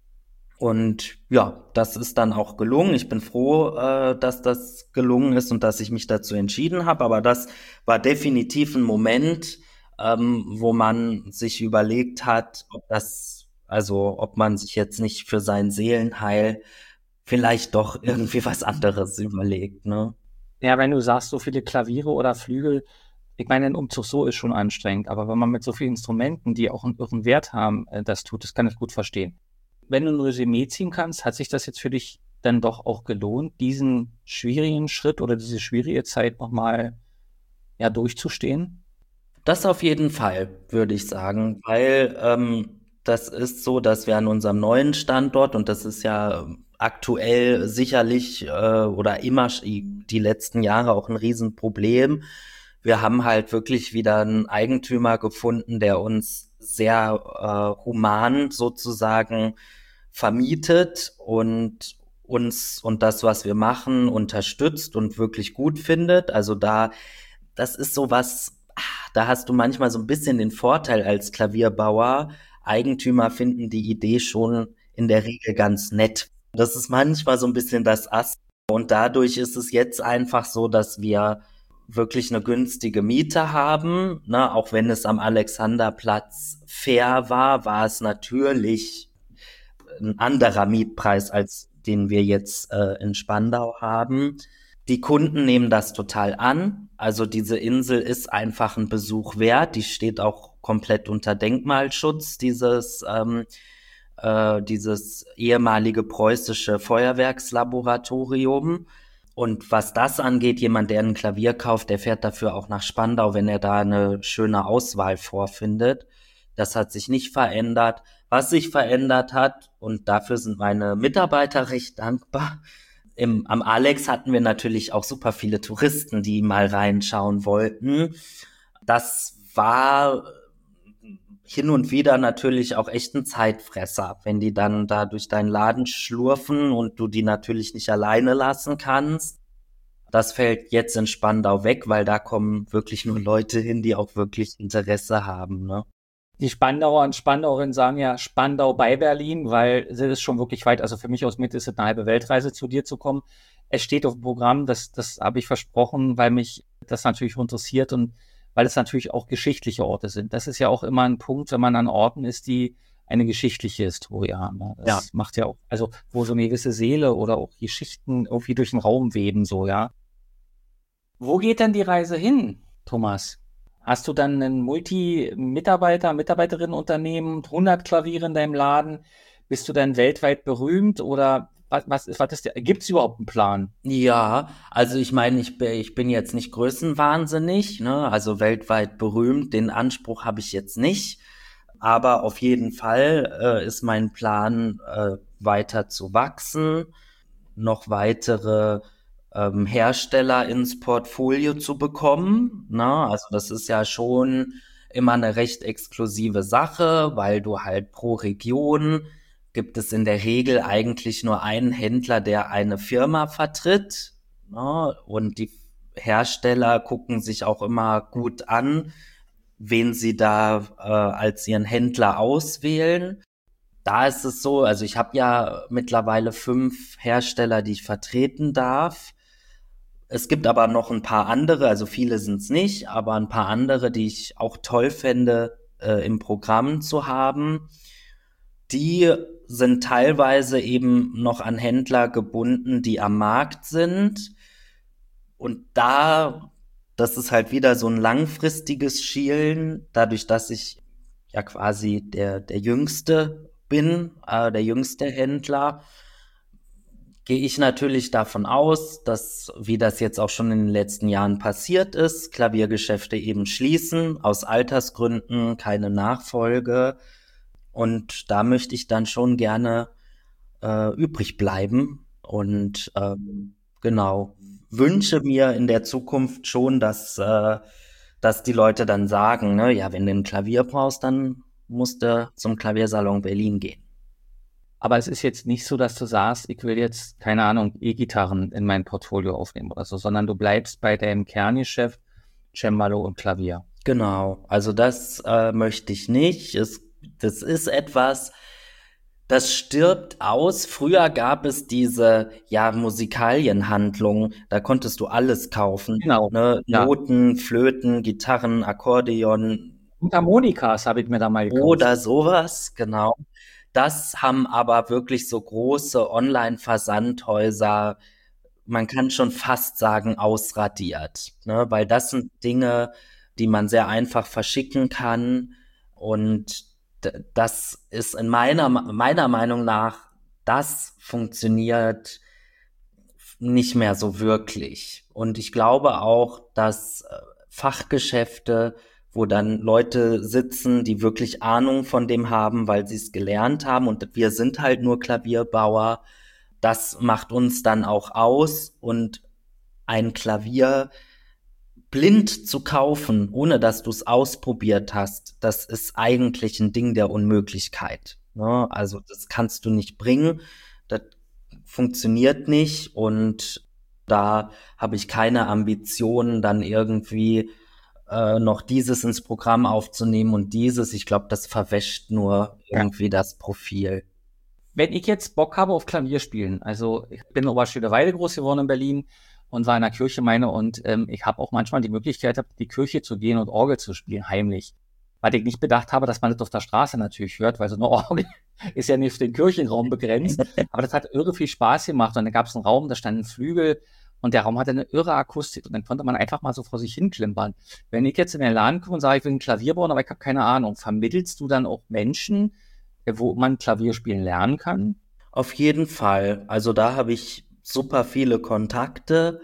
Und ja, das ist dann auch gelungen. Ich bin froh, äh, dass das gelungen ist und dass ich mich dazu entschieden habe. Aber das war definitiv ein Moment, ähm, wo man sich überlegt hat, ob das, also ob man sich jetzt nicht für sein Seelenheil vielleicht doch irgendwie was anderes überlegt, ne? Ja, wenn du sagst, so viele Klaviere oder Flügel, ich meine, ein Umzug so ist schon anstrengend, aber wenn man mit so vielen Instrumenten, die auch einen irren Wert haben, äh, das tut, das kann ich gut verstehen. Wenn du ein Resümee ziehen kannst, hat sich das jetzt für dich dann doch auch gelohnt, diesen schwierigen Schritt oder diese schwierige Zeit nochmal ja, durchzustehen? Das auf jeden Fall, würde ich sagen, weil ähm, das ist so, dass wir an unserem neuen Standort, und das ist ja aktuell sicherlich äh, oder immer sch- die letzten Jahre auch ein Riesenproblem. Wir haben halt wirklich wieder einen Eigentümer gefunden, der uns sehr äh, human sozusagen vermietet und uns und das, was wir machen, unterstützt und wirklich gut findet. Also da, das ist sowas, ah, da hast du manchmal so ein bisschen den Vorteil als Klavierbauer. Eigentümer finden die Idee schon in der Regel ganz nett. Das ist manchmal so ein bisschen das Ass. Und dadurch ist es jetzt einfach so, dass wir wirklich eine günstige Miete haben, ne? Auch wenn es am Alexanderplatz fair war, war es natürlich ein anderer Mietpreis, als den wir jetzt äh, in Spandau haben. Die Kunden nehmen das total an. Also diese Insel ist einfach ein Besuch wert. Die steht auch komplett unter Denkmalschutz, dieses, ähm, äh, dieses ehemalige preußische Feuerwerkslaboratorium. Und was das angeht, jemand, der ein Klavier kauft, der fährt dafür auch nach Spandau, wenn er da eine schöne Auswahl vorfindet. Das hat sich nicht verändert. Was sich verändert hat, und dafür sind meine Mitarbeiter recht dankbar, im, am Alex hatten wir natürlich auch super viele Touristen, die mal reinschauen wollten. Das war hin und wieder natürlich auch echt ein Zeitfresser, wenn die dann da durch deinen Laden schlurfen und du die natürlich nicht alleine lassen kannst. Das fällt jetzt in Spandau weg, weil da kommen wirklich nur Leute hin, die auch wirklich Interesse haben, ne? Die Spandauer und Spandauerinnen sagen ja Spandau bei Berlin, weil es ist schon wirklich weit. Also für mich aus Mitte ist es eine halbe Weltreise, zu dir zu kommen. Es steht auf dem Programm, das, das habe ich versprochen, weil mich das natürlich interessiert und weil es natürlich auch geschichtliche Orte sind. Das ist ja auch immer ein Punkt, wenn man an Orten ist, die eine geschichtliche Historie haben. Ne? Das Ja. macht ja auch, also wo so eine gewisse Seele oder auch Geschichten irgendwie durch den Raum weben, so, ja. Wo geht denn die Reise hin, Thomas? Hast du dann ein Multi-Mitarbeiter, Mitarbeiterinnenunternehmen, hundert Klaviere in deinem Laden? Bist du dann weltweit berühmt oder was, was, ist- was ist der, gibt es überhaupt einen Plan? Ja, also ich meine, ich bin, ich bin jetzt nicht größenwahnsinnig, ne? Also weltweit berühmt, den Anspruch habe ich jetzt nicht. Aber auf jeden Fall äh, ist mein Plan, äh, weiter zu wachsen, noch weitere ähm, Hersteller ins Portfolio zu bekommen. Ne? Also das ist ja schon immer eine recht exklusive Sache, weil du halt pro Region gibt es in der Regel eigentlich nur einen Händler, der eine Firma vertritt. Ne? Und die Hersteller gucken sich auch immer gut an, wen sie da äh, als ihren Händler auswählen. Da ist es so, also ich habe ja mittlerweile fünf Hersteller, die ich vertreten darf. Es gibt aber noch ein paar andere, also viele sind es nicht, aber ein paar andere, die ich auch toll fände, äh, im Programm zu haben. Die sind teilweise eben noch an Händler gebunden, die am Markt sind. Und da, das ist halt wieder so ein langfristiges Schielen, dadurch, dass ich ja quasi der, der Jüngste bin, äh, der jüngste Händler, gehe ich natürlich davon aus, dass, wie das jetzt auch schon in den letzten Jahren passiert ist, Klaviergeschäfte eben schließen, aus Altersgründen, keine Nachfolge. Und da möchte ich dann schon gerne äh, übrig bleiben. Und ähm, genau, wünsche mir in der Zukunft schon, dass, äh, dass die Leute dann sagen, ne, ja, wenn du ein Klavier brauchst, dann musst du zum Klaviersalon Berlin gehen. Aber es ist jetzt nicht so, dass du sagst, ich will jetzt, keine Ahnung, E-Gitarren in mein Portfolio aufnehmen oder so, sondern du bleibst bei deinem Kerngeschäft Cembalo und Klavier. Genau, also das äh, möchte ich nicht. Es, das ist etwas, das stirbt aus. Früher gab es diese, ja, Musikalienhandlung, da konntest du alles kaufen, Genau, ne? ja. Noten, Flöten, Gitarren, Akkordeon Mundharmonikas habe ich mir da mal gekauft. oder sowas, genau. Das haben aber wirklich so große Online-Versandhäuser, man kann schon fast sagen, ausradiert, ne? Weil das sind Dinge, die man sehr einfach verschicken kann. Und d- das ist in meiner, meiner Meinung nach, das funktioniert nicht mehr so wirklich. Und ich glaube auch, dass äh, Fachgeschäfte, wo dann Leute sitzen, die wirklich Ahnung von dem haben, weil sie es gelernt haben und wir sind halt nur Klavierbauer, das macht uns dann auch aus und ein Klavier blind zu kaufen, ohne dass du es ausprobiert hast, das ist eigentlich ein Ding der Unmöglichkeit. Ne? Also das kannst du nicht bringen, das funktioniert nicht und da habe ich keine Ambitionen, dann irgendwie äh, noch dieses ins Programm aufzunehmen und dieses. Ich glaube, das verwäscht nur Ja. irgendwie das Profil. Wenn ich jetzt Bock habe auf Klavierspielen, also ich bin in Oberschöneweide groß geworden in Berlin und war in der Kirche meine und ähm, ich habe auch manchmal die Möglichkeit, in die Kirche zu gehen und Orgel zu spielen, heimlich. Weil ich nicht bedacht habe, dass man das auf der Straße natürlich hört, weil so eine Orgel ist ja nicht auf den Kirchenraum begrenzt. Aber das hat irre viel Spaß gemacht und da gab es einen Raum, da standen Flügel und der Raum hatte eine irre Akustik und dann konnte man einfach mal so vor sich hin klimpern. Wenn ich jetzt in den Laden komme und sage, ich will ein Klavier bauen, aber ich habe keine Ahnung, vermittelst du dann auch Menschen, wo man Klavier spielen lernen kann? Auf jeden Fall. Also da habe ich super viele Kontakte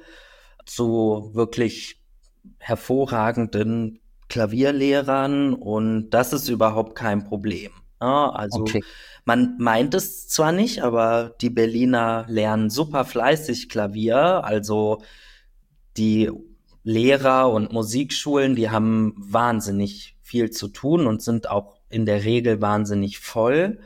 zu wirklich hervorragenden Klavierlehrern und das ist überhaupt kein Problem. Ja, also Okay. man meint es zwar nicht, aber die Berliner lernen super fleißig Klavier. Also die Lehrer und Musikschulen, die haben wahnsinnig viel zu tun und sind auch in der Regel wahnsinnig voll.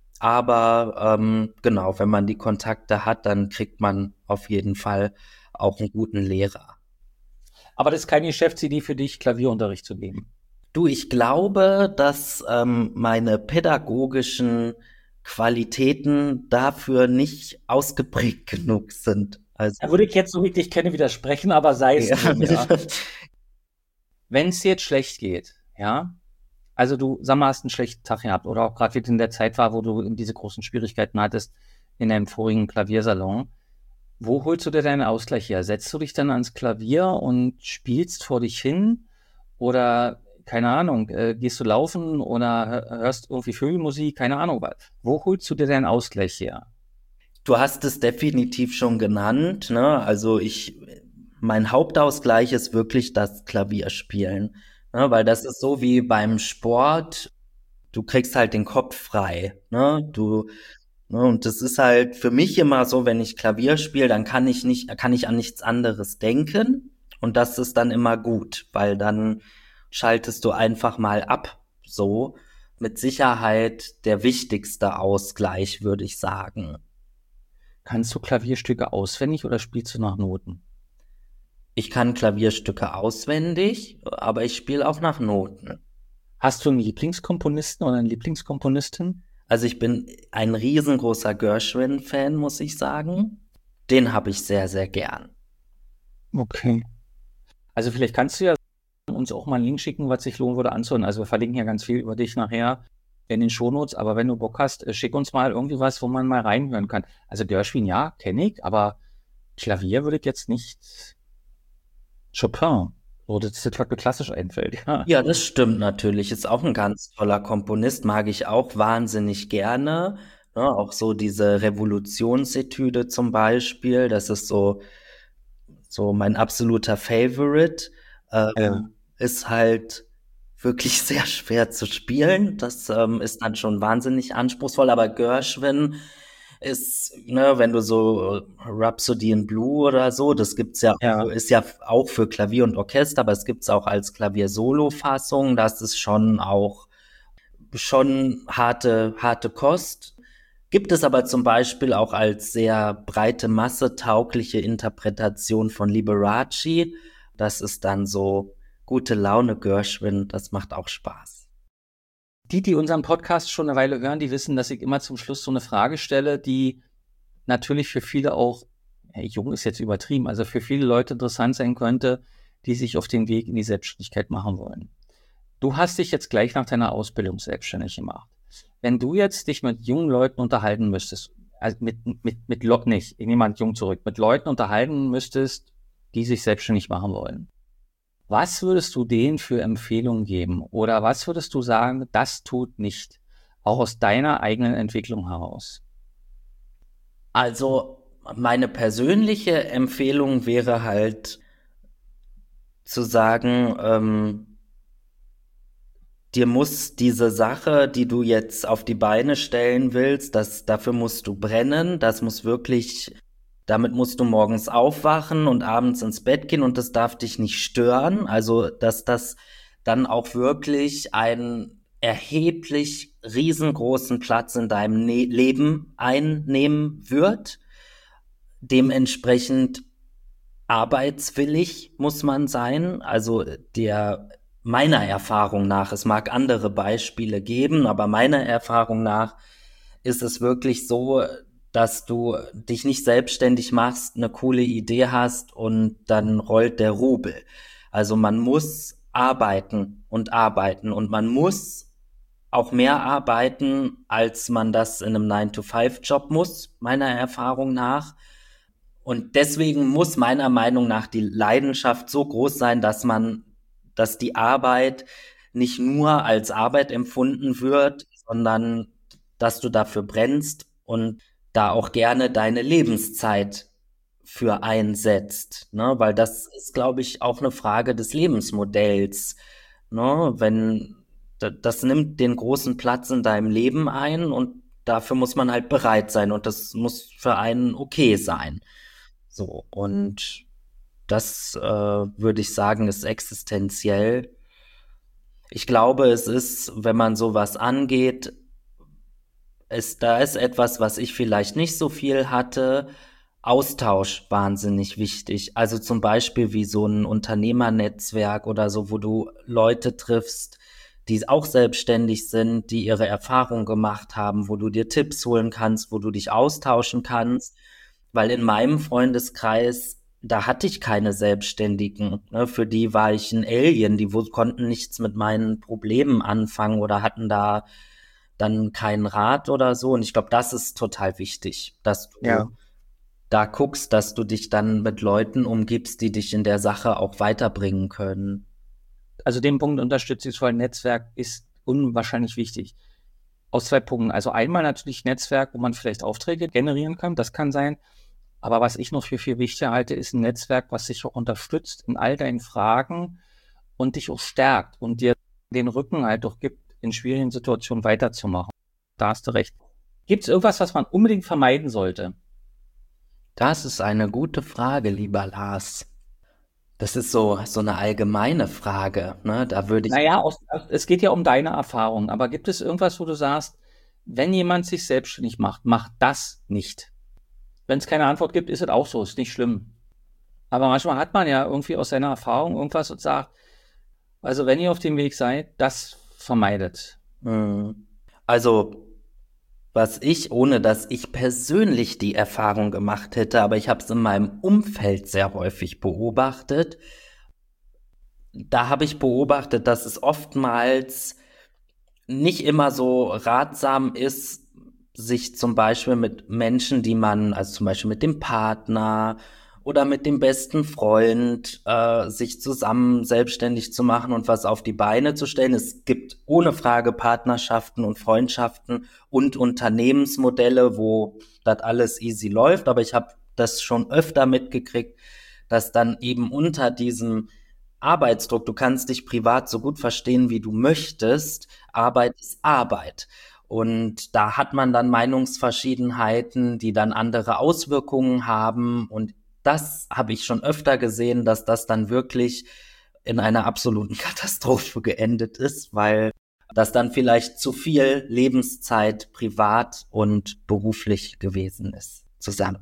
Aber ähm, genau, wenn man die Kontakte hat, dann kriegt man auf jeden Fall auch einen guten Lehrer. Aber das ist keine Geschäftsidee für dich, Klavierunterricht zu geben. Du, ich glaube, dass ähm, meine pädagogischen Qualitäten dafür nicht ausgeprägt genug sind. Also, Da würde ich jetzt, so wie ich dich kenne, widersprechen, aber sei es ja. drum, ja. Wenn es jetzt schlecht geht, ja, Also du, sag mal, hast einen schlechten Tag gehabt oder auch gerade wie es in der Zeit war, wo du in diese großen Schwierigkeiten hattest in deinem vorigen Klaviersalon. Wo holst du dir deinen Ausgleich her? Setzt du dich dann ans Klavier und spielst vor dich hin? Oder, keine Ahnung, äh, gehst du laufen oder hör- hörst irgendwie Vögelmusik? Keine Ahnung. wa- Wo holst du dir deinen Ausgleich her? Du hast es definitiv schon genannt, ne? Also ich, mein Hauptausgleich ist wirklich das Klavierspielen, ne? Weil das ist so wie beim Sport. Du kriegst halt den Kopf frei, ne? Du, ne? Und das ist halt für mich immer so, wenn ich Klavier spiele, dann kann ich nicht, kann ich an nichts anderes denken. Und das ist dann immer gut, weil dann schaltest du einfach mal ab. So mit Sicherheit der wichtigste Ausgleich, würde ich sagen. Kannst du Klavierstücke auswendig oder spielst du nach Noten? Ich kann Klavierstücke auswendig, aber ich spiele auch nach Noten. Hast du einen Lieblingskomponisten oder eine Lieblingskomponistin? Also ich bin ein riesengroßer Gershwin-Fan, muss ich sagen. Den habe ich sehr, sehr gern. Okay. Also vielleicht kannst du ja uns auch mal einen Link schicken, was sich lohnen würde anzuhören. Also wir verlinken ja ganz viel über dich nachher in den Shownotes, aber wenn du Bock hast, äh, schick uns mal irgendwie was, wo man mal reinhören kann. Also Gershwin, ja, kenne ich, aber Klavier würde ich jetzt nicht. Chopin, so das ist das, was mir klassisch einfällt, ja. Ja, das stimmt natürlich. Ist auch ein ganz toller Komponist, mag ich auch wahnsinnig gerne. Ne, auch so diese Revolutionsetüde zum Beispiel, das ist so, so mein absoluter Favorite. Ja. Ähm, ist halt wirklich sehr schwer zu spielen. Das ähm, ist dann schon wahnsinnig anspruchsvoll, aber Gershwin ist, ne, wenn du so äh, Rhapsody in Blue oder so, das gibt's ja, Ja. ist ja auch für Klavier und Orchester, aber es gibt's auch als Klavier-Solo-Fassung. Das ist schon auch schon harte, harte Kost. Gibt es aber zum Beispiel auch als sehr breite Masse taugliche Interpretation von Liberace. Das ist dann so gute Laune Gershwin. Das macht auch Spaß. Die, die unseren Podcast schon eine Weile hören, die wissen, dass ich immer zum Schluss so eine Frage stelle, die natürlich für viele auch, hey, jung ist jetzt übertrieben, also für viele Leute interessant sein könnte, die sich auf den Weg in die Selbstständigkeit machen wollen. Du hast dich jetzt gleich nach deiner Ausbildung selbstständig gemacht. Wenn du jetzt dich mit jungen Leuten unterhalten müsstest, also mit, mit, mit Leuten nicht, ich nehme mal jung zurück, mit Leuten unterhalten müsstest, die sich selbstständig machen wollen. Was würdest du denen für Empfehlungen geben? Oder was würdest du sagen, das tut nicht? Auch aus deiner eigenen Entwicklung heraus. Also meine persönliche Empfehlung wäre halt zu sagen, ähm, dir muss diese Sache, die du jetzt auf die Beine stellen willst, das, dafür musst du brennen, das muss wirklich, damit musst du morgens aufwachen und abends ins Bett gehen und das darf dich nicht stören. Also, dass das dann auch wirklich einen erheblich riesengroßen Platz in deinem ne Leben einnehmen wird. Dementsprechend arbeitswillig muss man sein. Also der meiner Erfahrung nach, es mag andere Beispiele geben, aber meiner Erfahrung nach ist es wirklich so, dass du dich nicht selbstständig machst, eine coole Idee hast und dann rollt der Rubel. Also man muss arbeiten und arbeiten und man muss auch mehr arbeiten, als man das in einem nine to five Job muss, meiner Erfahrung nach. Und deswegen muss meiner Meinung nach die Leidenschaft so groß sein, dass man, dass die Arbeit nicht nur als Arbeit empfunden wird, sondern dass du dafür brennst und da auch gerne deine Lebenszeit für einsetzt, ne? Weil das ist, glaube ich, auch eine Frage des Lebensmodells, ne? Wenn da- das nimmt den großen Platz in deinem Leben ein und dafür muss man halt bereit sein und das muss für einen okay sein. So, und das äh, würde ich sagen, ist existenziell. Ich glaube, es ist, wenn man sowas angeht, ist, da ist etwas, was ich vielleicht nicht so viel hatte, Austausch wahnsinnig wichtig. Also zum Beispiel wie so ein Unternehmernetzwerk oder so, wo du Leute triffst, die auch selbstständig sind, die ihre Erfahrungen gemacht haben, wo du dir Tipps holen kannst, wo du dich austauschen kannst. Weil in meinem Freundeskreis da hatte ich keine Selbstständigen. Ne? Für die war ich ein Alien, die wo, konnten nichts mit meinen Problemen anfangen oder hatten da dann keinen Rat oder so. Und ich glaube, das ist total wichtig, dass du Ja. da guckst, dass du dich dann mit Leuten umgibst, die dich in der Sache auch weiterbringen können. Also den Punkt unterstütze ich, weil Netzwerk ist unwahrscheinlich wichtig. Aus zwei Punkten. Also einmal natürlich Netzwerk, wo man vielleicht Aufträge generieren kann, das kann sein. Aber was ich noch für viel wichtiger halte, ist ein Netzwerk, was dich auch unterstützt in all deinen Fragen und dich auch stärkt und dir den Rücken halt auch gibt, in schwierigen Situationen weiterzumachen. Da hast du recht. Gibt es irgendwas, was man unbedingt vermeiden sollte? Das ist eine gute Frage, lieber Lars. Das ist so, so eine allgemeine Frage, ne? Da würde ich. Naja, aus, es geht ja um deine Erfahrung, aber gibt es irgendwas, wo du sagst, wenn jemand sich selbstständig macht, macht das nicht? Wenn es keine Antwort gibt, ist es auch so, ist nicht schlimm. Aber manchmal hat man ja irgendwie aus seiner Erfahrung irgendwas und sagt, also wenn ihr auf dem Weg seid, das vermeidet. Also, was ich, ohne dass ich persönlich die Erfahrung gemacht hätte, aber ich habe es in meinem Umfeld sehr häufig beobachtet, da habe ich beobachtet, dass es oftmals nicht immer so ratsam ist, sich zum Beispiel mit Menschen, die man, also zum Beispiel mit dem Partner oder mit dem besten Freund, äh, sich zusammen selbstständig zu machen und was auf die Beine zu stellen. Es gibt ohne Frage Partnerschaften und Freundschaften und Unternehmensmodelle, wo das alles easy läuft, aber ich habe das schon öfter mitgekriegt, dass dann eben unter diesem Arbeitsdruck, du kannst dich privat so gut verstehen, wie du möchtest, Arbeit ist Arbeit. Und da hat man dann Meinungsverschiedenheiten, die dann andere Auswirkungen haben. Und das habe ich schon öfter gesehen, dass das dann wirklich in einer absoluten Katastrophe geendet ist, weil das dann vielleicht zu viel Lebenszeit privat und beruflich gewesen ist zusammen.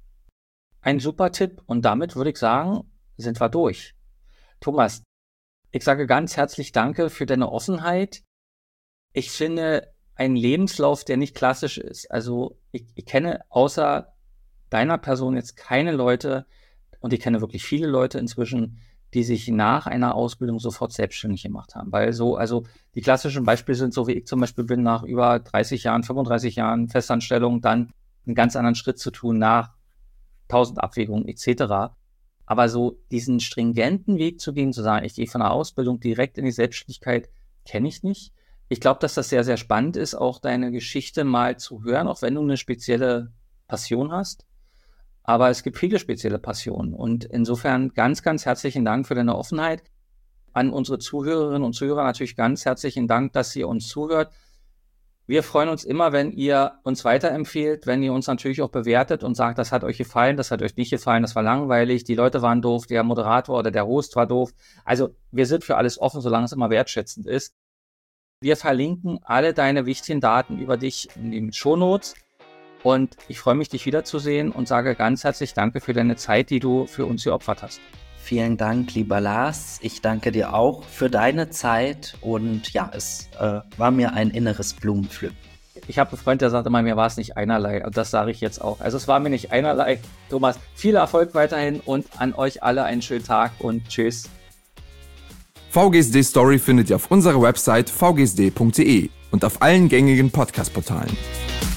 Ein super Tipp und damit würde ich sagen, sind wir durch. Thomas, ich sage ganz herzlich Danke für deine Offenheit. Ich finde einen Lebenslauf, der nicht klassisch ist. Also ich, ich kenne außer deiner Person jetzt keine Leute, und ich kenne wirklich viele Leute inzwischen, die sich nach einer Ausbildung sofort selbstständig gemacht haben. Weil so, also die klassischen Beispiele sind so, wie ich zum Beispiel bin, nach über dreißig Jahren, fünfunddreißig Jahren Festanstellung, dann einen ganz anderen Schritt zu tun nach tausend Abwägungen et cetera. Aber so diesen stringenten Weg zu gehen, zu sagen, ich gehe von der Ausbildung direkt in die Selbstständigkeit, kenne ich nicht. Ich glaube, dass das sehr, sehr spannend ist, auch deine Geschichte mal zu hören, auch wenn du eine spezielle Passion hast. Aber es gibt viele spezielle Passionen. Und insofern ganz, ganz herzlichen Dank für deine Offenheit. An unsere Zuhörerinnen und Zuhörer natürlich ganz herzlichen Dank, dass ihr uns zuhört. Wir freuen uns immer, wenn ihr uns weiterempfehlt, wenn ihr uns natürlich auch bewertet und sagt, das hat euch gefallen, das hat euch nicht gefallen, das war langweilig, die Leute waren doof, der Moderator oder der Host war doof. Also wir sind für alles offen, solange es immer wertschätzend ist. Wir verlinken alle deine wichtigen Daten über dich in den Shownotes und ich freue mich, dich wiederzusehen und sage ganz herzlich Danke für deine Zeit, die du für uns geopfert hast. Vielen Dank, lieber Lars. Ich danke dir auch für deine Zeit und ja, es äh, war mir ein inneres Blumenpflücken. Ich habe einen Freund, der sagt immer, mir war es nicht einerlei und das sage ich jetzt auch. Also es war mir nicht einerlei. Thomas, viel Erfolg weiterhin und an euch alle einen schönen Tag und tschüss. V G S D Story findet ihr auf unserer Website v g s d punkt d e und auf allen gängigen Podcast-Portalen.